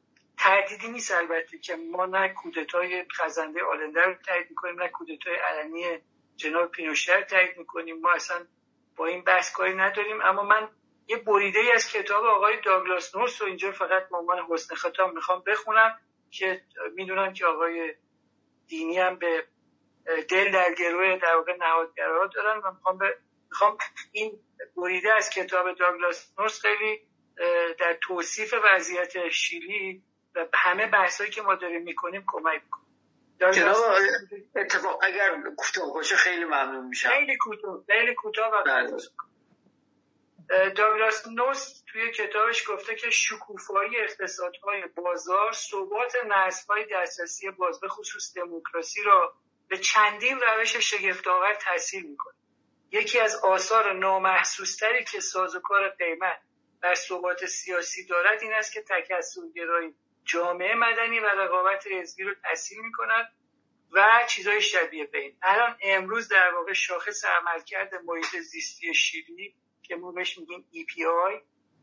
تردیدی نیست البته که ما نه کودتای خزنده آلنده رو تایید میکنیم نه کودتای علنی جناب پینوشه رو تایید میکنیم. ما اصلا با این بحث کاری نداریم. اما من یه بریده ای از کتاب آقای داگلاس نورس رو اینجا فقط به عنوان حسن ختام میخوام بخونم که میدونم که آقای دینی هم به دل در گروه در واقع نهادگرا دارن و میخوام به میخوام این بریده از کتاب داگلاس نورس خیلی در توصیف وضعیت شیلی و همه بحثایی که ما داریم میکنیم کمک میکنه. جناب اتفاق اگر کوتاه باشه خیلی ممنون میشم. خیلی کوتاه خیلی کوتاه و داگلاس نورس توی کتابش گفته که شکوفایی اقتصادهای بازار ثبات نسل‌های دسترسی باز به خصوص دموکراسی را به چندین روش شگفت‌آور تأثیر میکنه. یکی از آثار نامحسوس‌تری که سازوکار قیمت بر ثبات سیاسی دارد این است که تکثرگرایی جامعه مدنی و رقابت حزبی رو تأثیر می‌کند و چیزای شبیه به این. الان امروز در واقع شاخص عملکرد محیط زیستی شیلی که ما بهش میگیم ای پی آی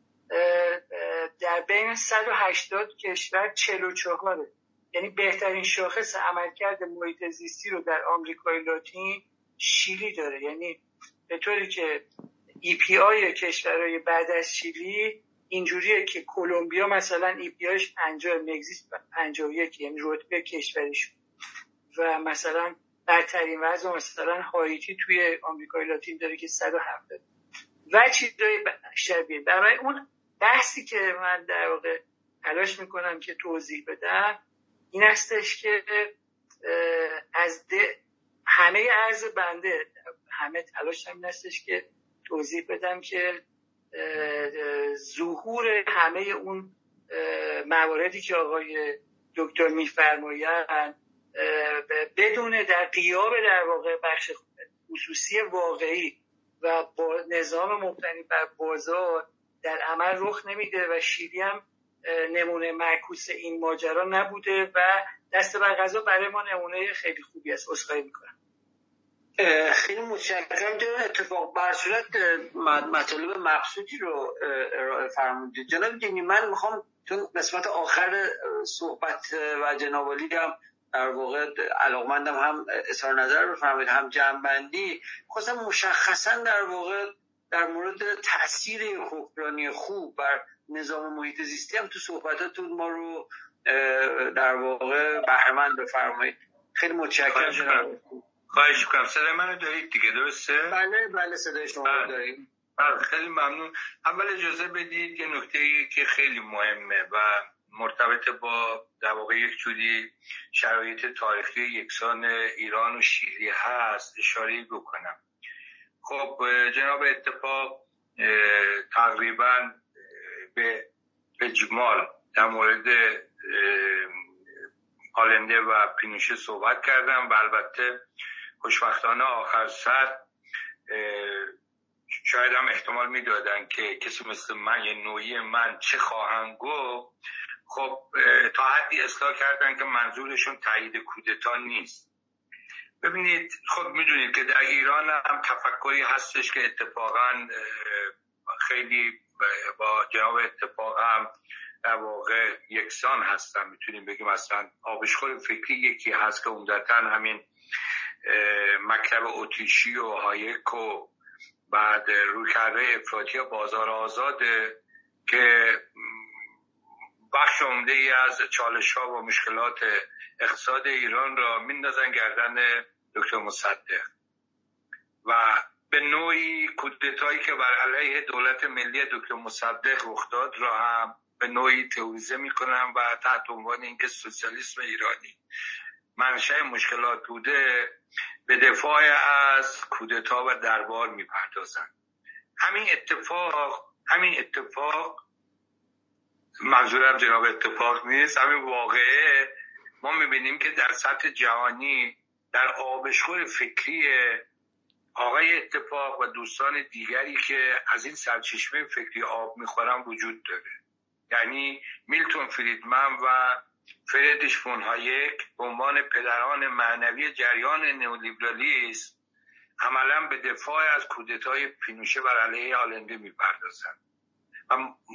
در بین صد و هشتاد کشور چهل و چهار، یعنی بهترین شاخص عملکرد محیط زیستی رو در آمریکای لاتین شیلی داره. یعنی به طوری که ای پی آی کشورهای بعد از شیلی اینجوریه که کلمبیا مثلا ای پی آیش پنجاه، مکزیک پنجاه و یک، یعنی رتبه کشورش، و مثلا برترین وضع مثلا هایتی توی آمریکای لاتین داره که صد و هفتاد و چیزای شبیه. برای اون بحثی که من در واقع تلاش میکنم که توضیح بدم این هستش که از همه عرض بنده همه تلاش هم این هستش که توضیح بدم که ظهور همه اون مواردی که آقای دکتر میفرمایند بدون در غیاب در واقع بخش خصوصی واقعی و با نظام مبتنی بر بازار در عمل رخ نمیده و شیلی هم نمونه معکوس این ماجرا نبوده و دست بر قضا برای ما نمونه خیلی خوبی است. عذرخواهی میکنم. خیلی متشکرم. جناب اتفاق بر صورت مطالب مبسوطی رو ارائه فرمودید. جناب دینی من میخوام چون قسمت آخر صحبت و جناب عالی هم در واقع علاقمندم هم اظهار نظر بفرمایید هم جنبندی، خواستم مشخصا در واقع در مورد تأثیر حکمرانی خوب بر نظام محیط زیستی هم تو صحبتاتون ما رو در واقع بهره‌مند بفرمایید. خیلی متشکرم جناب. خواهش می‌کنم. صدای منو دارید دیگه درسته؟ بله بله صدای شما رو داریم. بله خیلی ممنون. اول اجازه بدید یه نکته‌ای که خیلی مهمه و مرتبط با در واقع یک جوری شرایط تاریخی یکسان ایران و شیلی هست اشاره بکنم. خب جناب اتفاق تقریبا به اجمال در مورد آلنده و پینوشه صحبت کردم و البته خوشبختانه آخر سر شاید هم احتمال میدادن که کسی مثل من یه نوعی من چه خواهند گفت. خب تا حدی اصلاح کردن که منظورشون تایید کودتا نیست. ببینید خب میدونید که در ایران هم تفکری هستش که اتفاقا خیلی با جناب اتفاق هم در واقع یکسان هستن. میتونیم بگیم اصلا آبشخور فکری یکی هست که عمدتاً همین مکتب اتریشی و هایک و بعد رویکرده افراطی بازار آزاده که بخش عمده ای از چالش ها و مشکلات اقتصاد ایران را میندازن گردن دکتر مصدق و به نوعی کودتایی که بر علیه دولت ملی دکتر مصدق رخ داد را هم به نوعی تئوریزه میکنن و تحت عنوان اینکه سوسیالیسم ایرانی منشأ مشکلات بوده به دفاع از کودتا و دربار میپردازن. همین اتفاق همین اتفاق منظورم جناب اتفاق نیست، همین واقعه ما میبینیم که در سطح جهانی در آبشخور فکری آقای اتفاق و دوستان دیگری که از این سرچشمه فکری آب میخورن وجود داره. یعنی میلتون فریدمن و فریدریش فون هایک به عنوان پدران معنوی جریان نئولیبرالیسم عملا به دفاع از کودتای پینوشه بر علیه آلنده میپردازند و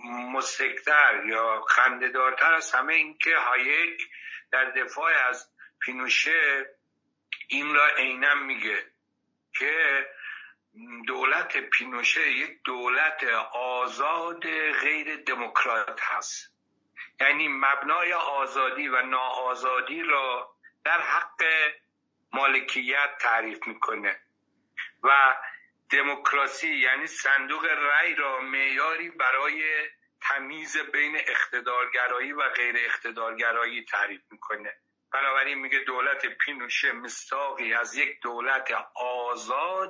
مضحک‌تر یا خنده‌دارتر از همه این که هایک در دفاع از پینوشه این را عیناً میگه که دولت پینوشه یک دولت آزاد غیر دموکرات هست، یعنی مبنای آزادی و ناآزادی را در حق مالکیت تعریف میکنه و دموکراسی یعنی صندوق رأی را معیاری برای تمیز بین اقتدارگرایی و غیر اقتدارگرایی تعریف میکنه. بنابراین میگه دولت پینوشه مستاقی از یک دولت آزاد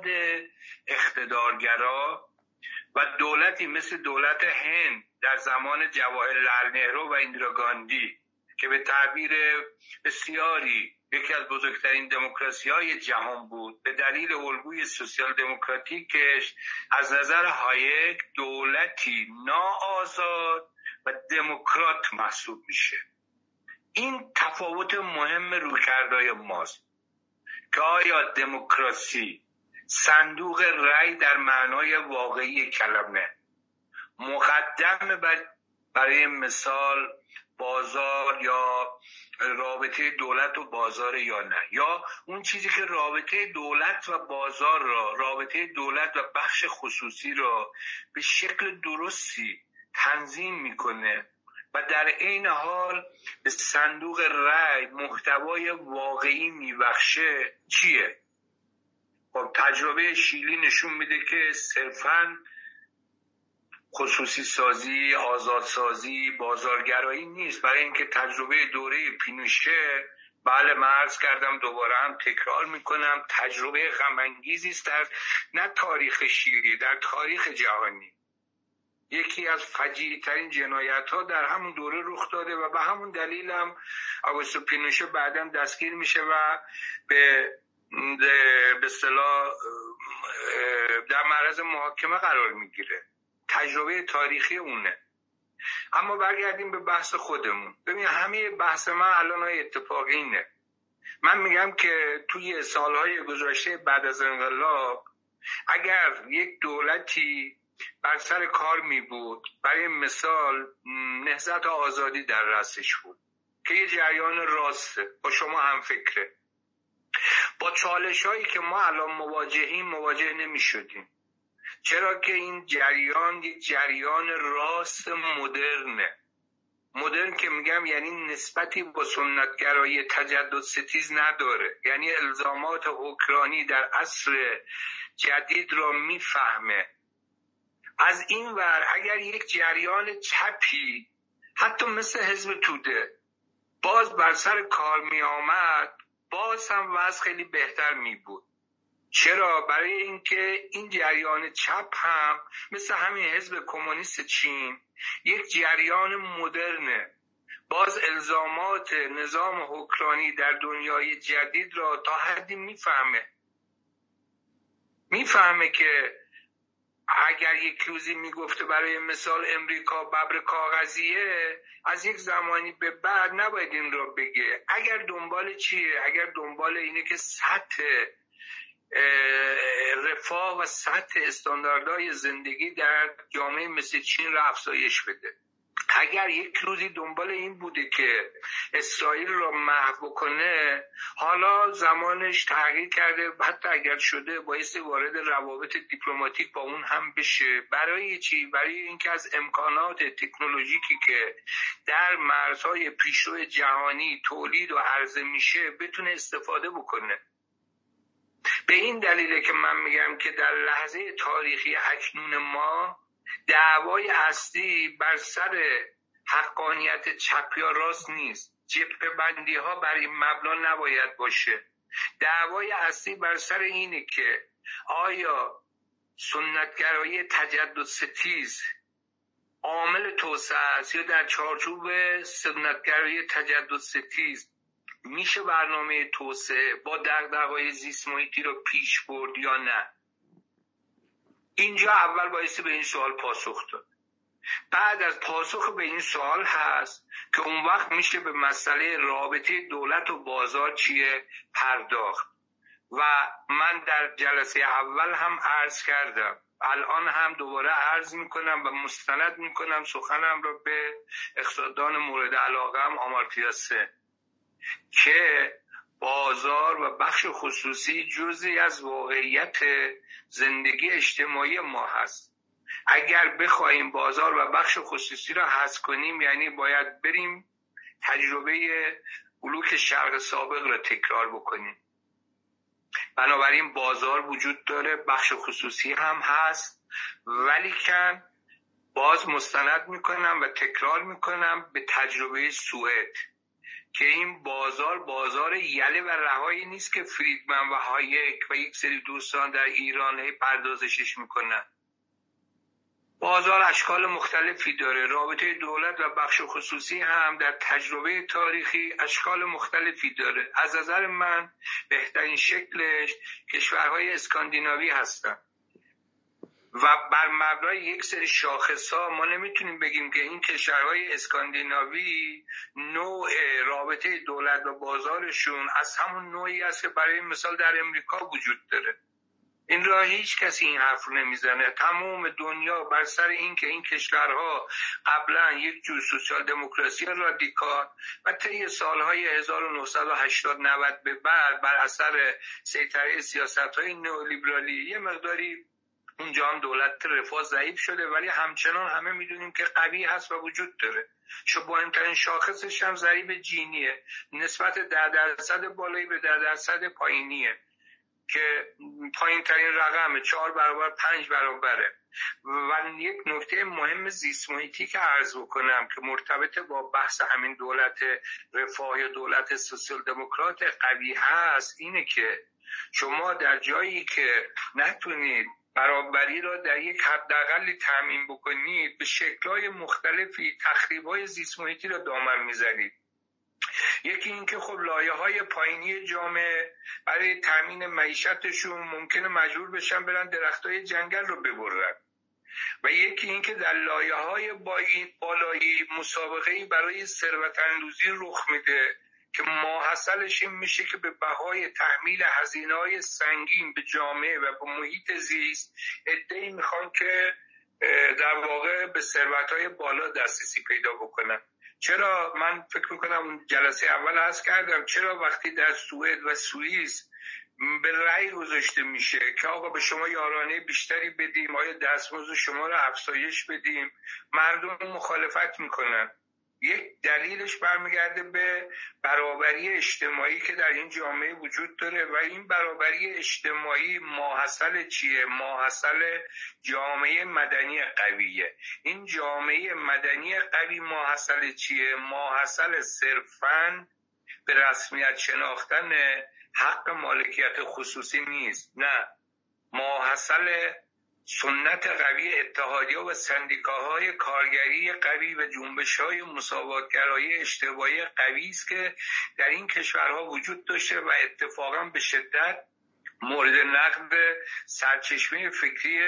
اقتدارگرا و دولتی مثل دولت هند در زمان جواهرلال نهرو و ایندرا گاندی که به تعبیر بسیاری یکی از بزرگترین دموکراسی‌های جهان بود، به دلیل الگوی سوسیال دموکراتیکش از نظر هایک دولتی ناآزاد و دموکرات محسوب میشه. این تفاوت مهم رویکردهای ماست که آیا دموکراسی صندوق رأی در معنای واقعی کلمه مقدم برای مثال بازار یا رابطه دولت و بازار یا نه، یا اون چیزی که رابطه دولت و بازار را، رابطه دولت و بخش خصوصی را به شکل درستی تنظیم میکنه و در عین حال به صندوق رأی محتوای واقعی میبخشه چیه؟ خب تجربه شیلی نشون میده که صرفاً خصوصی سازی، آزاد سازی، بازارگرایی نیست، برای اینکه تجربه دوره پینوشه، بله من عرض کردم دوباره هم تکرار میکنم، تجربه غم انگیزی است در نه تاریخ شیلی، در تاریخ جهانی. یکی از فجیع ترین جنایت ها در همون دوره رخ داده و به همون دلیل هم آگوستو پینوشه بعداً دستگیر میشه و به به اصطلاح در معرض محاکمه قرار میگیره. تجربه تاریخی اونه. اما برگردیم به بحث خودمون. ببین همه بحث من الان اتفاقی اینه. من میگم که توی سالهای گذشته بعد از انقلاب اگر یک دولتی بر سر کار می بود، برای مثال نهضت آزادی در رأسش بود که یه جریان راسته، با شما هم فکره، با چالش هایی که ما الان مواجهیم مواجه نمی شدیم. چرا که این جریان یک جریان راست مدرنه. مدرن که میگم یعنی نسبتی با سنتگرایی تجدد ستیز نداره، یعنی الزامات حکرانی در عصر جدید را میفهمه. از این ور اگر یک جریان چپی حتی مثل حزب توده باز بر سر کار می آمد، باز هم وضع خیلی بهتر می بود. چرا؟ برای اینکه این جریان چپ هم مثل همین حزب کمونیست چین یک جریان مدرنه، باز الزامات نظام حکرانی در دنیای جدید را تا حدی میفهمه میفهمه که اگر یک روزی میگفته برای مثال امریکا ببر کاغذیه، از یک زمانی به بعد نباید این را بگه. اگر دنبال چیه؟ اگر دنبال اینه که سطح رفاه و سطح استانداردهای زندگی در جامعه مثل چین را افزایش بده. اگر یک روزی دنبال این بوده که اسرائیل را محو کنه، حالا زمانش تغییر کرده، حتی اگر شده بایستی وارد روابط دیپلماتیک با اون هم بشه. برای چی؟ برای اینکه از امکانات تکنولوژیکی که در مرزهای پیشرو جهانی تولید و عرضه میشه بتونه استفاده بکنه. به این دلیله که من میگم که در لحظه تاریخی اکنون ما دعوای اصلی بر سر حقانیت چپ یا راست نیست. جبهه بندی ها بر این مبنا نباید باشه. دعوای اصلی بر سر اینه که آیا سنتگرایی تجدد ستیز عامل توسعه است یا در چارچوب سنتگرایی تجدد ستیز میشه برنامه توسعه با دغدغه‌های زیست محیطی رو پیش برد یا نه؟ اینجا اول بایستی به این سوال پاسخ داد. بعد از پاسخ به این سوال هست که اون وقت میشه به مسئله رابطه دولت و بازار چیه پرداخت. و من در جلسه اول هم عرض کردم الان هم دوباره عرض میکنم و مستند میکنم سخنم را به اقتصاددان مورد علاقه‌ام آمارتیا سه که بازار و بخش خصوصی جزئی از واقعیت زندگی اجتماعی ما هست. اگر بخوایم بازار و بخش خصوصی را حذف کنیم یعنی باید بریم تجربه بلوک شرق سابق را تکرار بکنیم. بنابراین بازار وجود داره، بخش خصوصی هم هست، ولی کن باز مستند میکنم و تکرار میکنم به تجربه سوئد که این بازار بازار یله و رهایی نیست که فریدمن و هایک و یک سری دوستان در ایران پردازشش میکنن. بازار اشکال مختلفی داره. رابطه دولت و بخش خصوصی هم در تجربه تاریخی اشکال مختلفی داره. از نظر من بهترین شکلش کشورهای اسکاندیناوی هستن و بر مبنای یک سری شاخص‌ها ما نمیتونیم بگیم که این کشورهای اسکاندیناوی نوع رابطه دولت و بازارشون از همون نوعی است که برای مثال در امریکا وجود داره. این را هیچ کسی این حرف رو نمیزنه. تمام دنیا بر سر این که این کشورها قبلا یک جور سوسیال دموکراسی رادیکال و طی سالهای هزار و نهصد و هشتاد نود به بعد بر اثر سیطره سیاست‌های نئولیبرالی یه مقداری اونجا هم دولت رفاه ضعیف شده، ولی همچنان همه میدونیم که قوی هست و وجود داره. شو مهمترین شاخصش هم ضریب جینیه، نسبت ده درصد بالایی به ده درصد پایینیه که پایین ترین رقم چهار برابر پنج برابره. و یک نکته مهم زیست محیطی که عرض بکنم که مرتبط با بحث همین دولت رفاه یا دولت سوسیال دموکرات قوی هست اینه که شما در جایی که نتونید برابری را در یک حداقلی تامین بکنید به شکل‌های مختلفی تخریب‌های زیست محیطی را دامن می‌زنید. یکی این که خب لایه‌های پایینی جامعه برای تامین معیشتشون ممکنه مجبور بشن برن درختای جنگل رو ببرن و یکی این که در لایه‌های بالایی مسابقه‌ای برای ثروت‌اندوزی رخ میده که ماحصلش این میشه که به بهای تحمیل هزینه‌های سنگین به جامعه و به محیط زیست عده‌ای میخوان که در واقع به ثروت‌های بالا دسترسی پیدا بکنن. چرا من فکر میکنم اون جلسه اول عرض کردم چرا وقتی در سوئد و سوئیس به رأی گذاشته میشه که آقا به شما یارانه بیشتری بدیم، آیا دستمزد شما رو افزایش بدیم، مردم مخالفت میکنن؟ یک دلیلش برمیگرده به برابری اجتماعی که در این جامعه وجود داره و این برابری اجتماعی ماحصل چیه؟ ماحصل جامعه مدنی قویه. این جامعه مدنی قوی ماحصل چیه؟ ماحصل صرفاً به رسمیت شناختن حق مالکیت خصوصی نیست، نه، ماحصل سنت قوی اتحادیه و سندیکاهای کارگری قوی و جنبش‌های مساوات‌گرایی اجتماعی قوی است که در این کشورها وجود داشته و اتفاقا به شدت مورد نقد سرچشمه فکری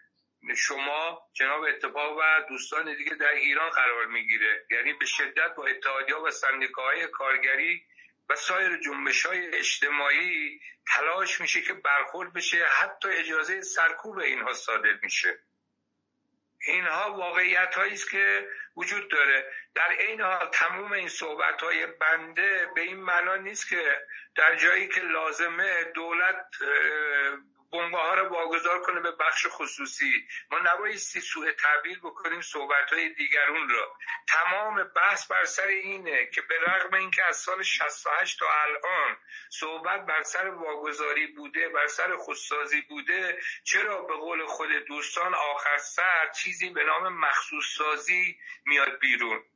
شما جناب اتفاق و دوستان دیگه در ایران قرار میگیره. یعنی به شدت با اتحادیه و سندیکاهای کارگری و سایر جنبش‌های اجتماعی تلاش میشه که برخورد بشه، حتی اجازه سرکوب اینها صادر میشه. اینها واقعیت‌هایی است که وجود داره. در این حال تمام این صحبت‌های بنده به این معنا نیست که در جایی که لازمه دولت بنگاه‌ها رو واگذار کنه به بخش خصوصی. ما نبایستی سوء تعبیر بکنیم صحبت‌های دیگرون را. تمام بحث بر سر اینه که به رغم اینکه از سال شصت و هشت تا الان صحبت بر سر واگذاری بوده، بر سر خودسازی بوده، چرا به قول خود دوستان آخر سر چیزی به نام مخصوص سازی میاد بیرون؟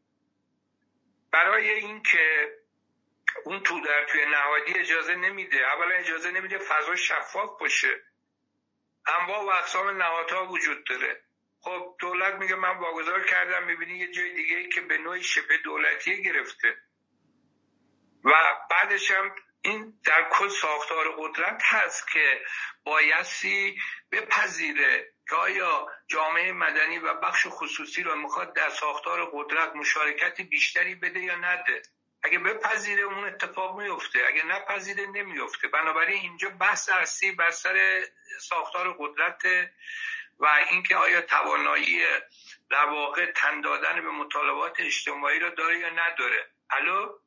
برای اینکه اون تو در توی نهادی اجازه نمیده. اولا اجازه نمیده فضا شفاف باشه. انواع و اقسام نهادها وجود داره. خب دولت میگه من واگذار کردم، میبینی یه جای دیگه ای که به نوعی شبه دولتی گرفته و بعدش هم این در کل ساختار قدرت هست که بایستی بپذیره که آیا جامعه مدنی و بخش خصوصی رو میخواد در ساختار قدرت مشارکت بیشتری بده یا نده. اگه بپذیره اون اتفاق میفته، اگه نپذیره نمیفته. بنابراین اینجا بحث اصلی بر سر ساختار قدرت و اینکه آیا توانایی در واقع تن دادن به مطالبات اجتماعی رو داره یا نداره. الو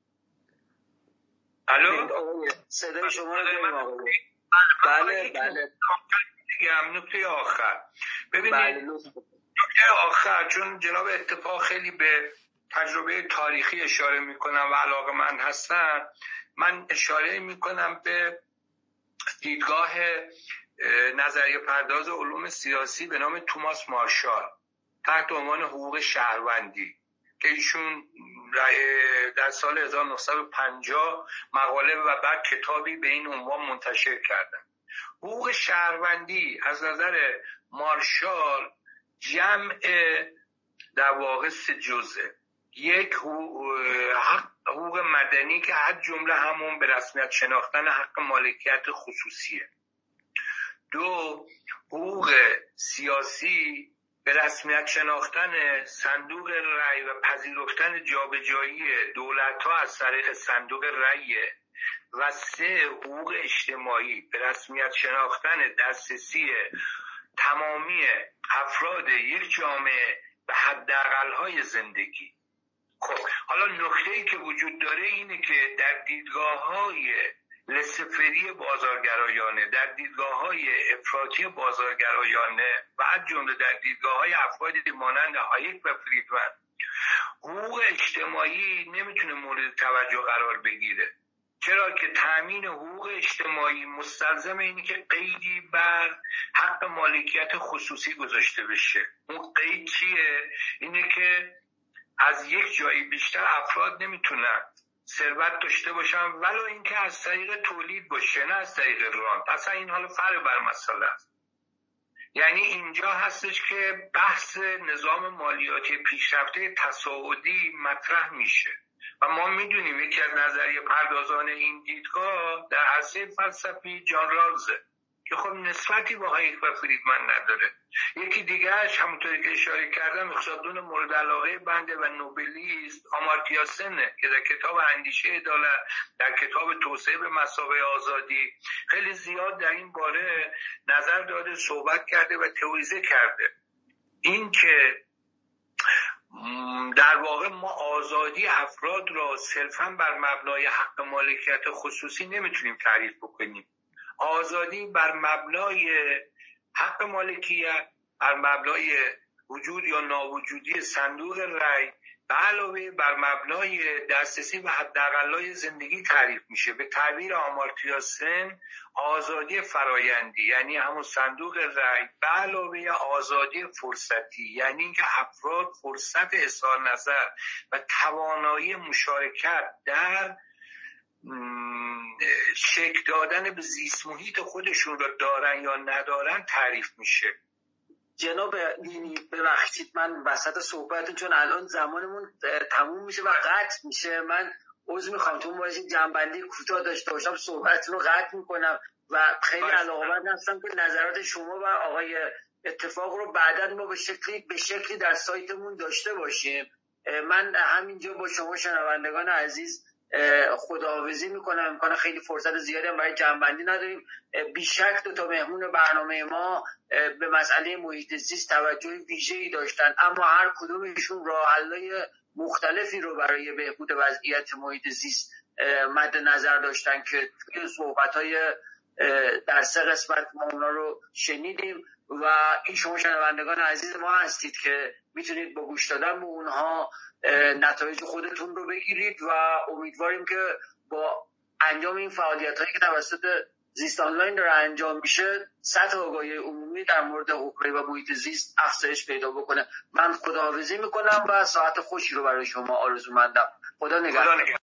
الو صدای شما رو داریم. بله بله. نکته آخر ببینید، نکته آخر، چون جناب اتفاق خیلی به تجربه تاریخی اشاره میکنم و علاقه من هستن، من اشاره میکنم به دیدگاه نظریه پرداز علوم سیاسی به نام توماس مارشال تحت عنوان حقوق شهروندی که ایشون در سال هزار و نهصد و پنجاه مقاله و بعد کتابی به این عنوان منتشر کردن. حقوق شهروندی از نظر مارشال جمع در واقع سه جزءه. یک، حقوق مدنی که از جمله همون به رسمیت شناختن حق مالکیت خصوصیه. دو، حقوق سیاسی به رسمیت شناختن صندوق رأی و پذیرفتن جابجایی دولت‌ها از طریق صندوق رأی. و سه، حقوق اجتماعی به رسمیت شناختن دسترسی تمامی افراد یک جامعه به حداقل‌های زندگی. خب حالا نکته‌ای که وجود داره اینه که در دیدگاه‌های لسفری بازارگرایانه، در دیدگاه‌های افراطی بازارگرایانه و از جمله در دیدگاه‌های افرادی مانند هایک و فریدمن، حقوق اجتماعی نمیتونه مورد توجه قرار بگیره. چرا که تأمین حقوق اجتماعی مستلزم اینه که قیدی بر حق مالکیت خصوصی گذاشته بشه. اون قید چیه؟ اینه که از یک جایی بیشتر افراد نمیتونن ثروت داشته باشن ولو اینکه از طریق تولید باشه، نه از طریق رانت. اصلا این حالا فرق بر مسئله است. یعنی اینجا هستش که بحث نظام مالیاتی پیشرفته تصاعدی مطرح میشه و ما میدونیم یکی از نظریه پردازان این دیدگاه در عرصه فلسفی جان رالزه که خب نسبتی با هایک و فریدمن نداره. یکی دیگرش همونطوری که اشاره کردم اقتصاددان مورد علاقه بنده و نوبلیست آمارتیا سنه که در کتاب اندیشه عدالت، در کتاب توسعه به مثابه آزادی خیلی زیاد در این باره نظر داده، صحبت کرده و تئوریزه کرده. این که در واقع ما آزادی افراد را صرفاً بر مبنای حق مالکیت خصوصی نمیتونیم تعریف بکنیم. آزادی بر مبنای حق مالکیت، بر مبنای وجود یا ناوجودی صندوق رأی به علاوه بر مبنای دسترسی به حداقل‌های زندگی تعریف میشه. به تعبیر آمارتیا سن آزادی فرایندی یعنی همون صندوق رأی به علاوه آزادی فرصتی یعنی اینکه افراد فرصت اظهار نظر و توانایی مشارکت در شکل دادن به زیست محیط خودشون را دارن یا ندارن تعریف میشه. جناب دینی ببخشید من وسط صحبتتون، چون الان زمانمون تموم میشه و قطع میشه، من عذر میخوام تو باید جنبندی کوتاه داشته باشم، صحبتتون رو قطع میکنم و خیلی علاقه‌مند هستم که نظرات شما و آقای اتفاق رو بعداً ما به شکلی به شکلی در سایتمون داشته باشیم. من همینجا با شما شنوندگان عزیز خداحافظی میکنم. امکان خیلی فرصت زیادی هم برای جنبندی نداریم. بیشک دو تا مهمون برنامه ما به مسئله محیط زیست توجه ویژه‌ای داشتن، اما هر کدومشون راه حل‌های مختلفی رو برای بهبود وضعیت محیط زیست مد نظر داشتن که توی صحبت‌های در سه قسمت ما اونا رو شنیدیم و این شما شنوندگان عزیز ما هستید که میتونید با گوش دادن به اونها نتایج خودتون رو بگیرید و امیدواریم که با انجام این فعالیت‌هایی که توسط زیست آنلاین داره انجام میشه سطح آگاهی عمومی در مورد حقوق و محیط زیست افزایش پیدا بکنه. من خداحافظی میکنم و ساعت خوشی رو برای شما آرزومندم. خدا نگهدار.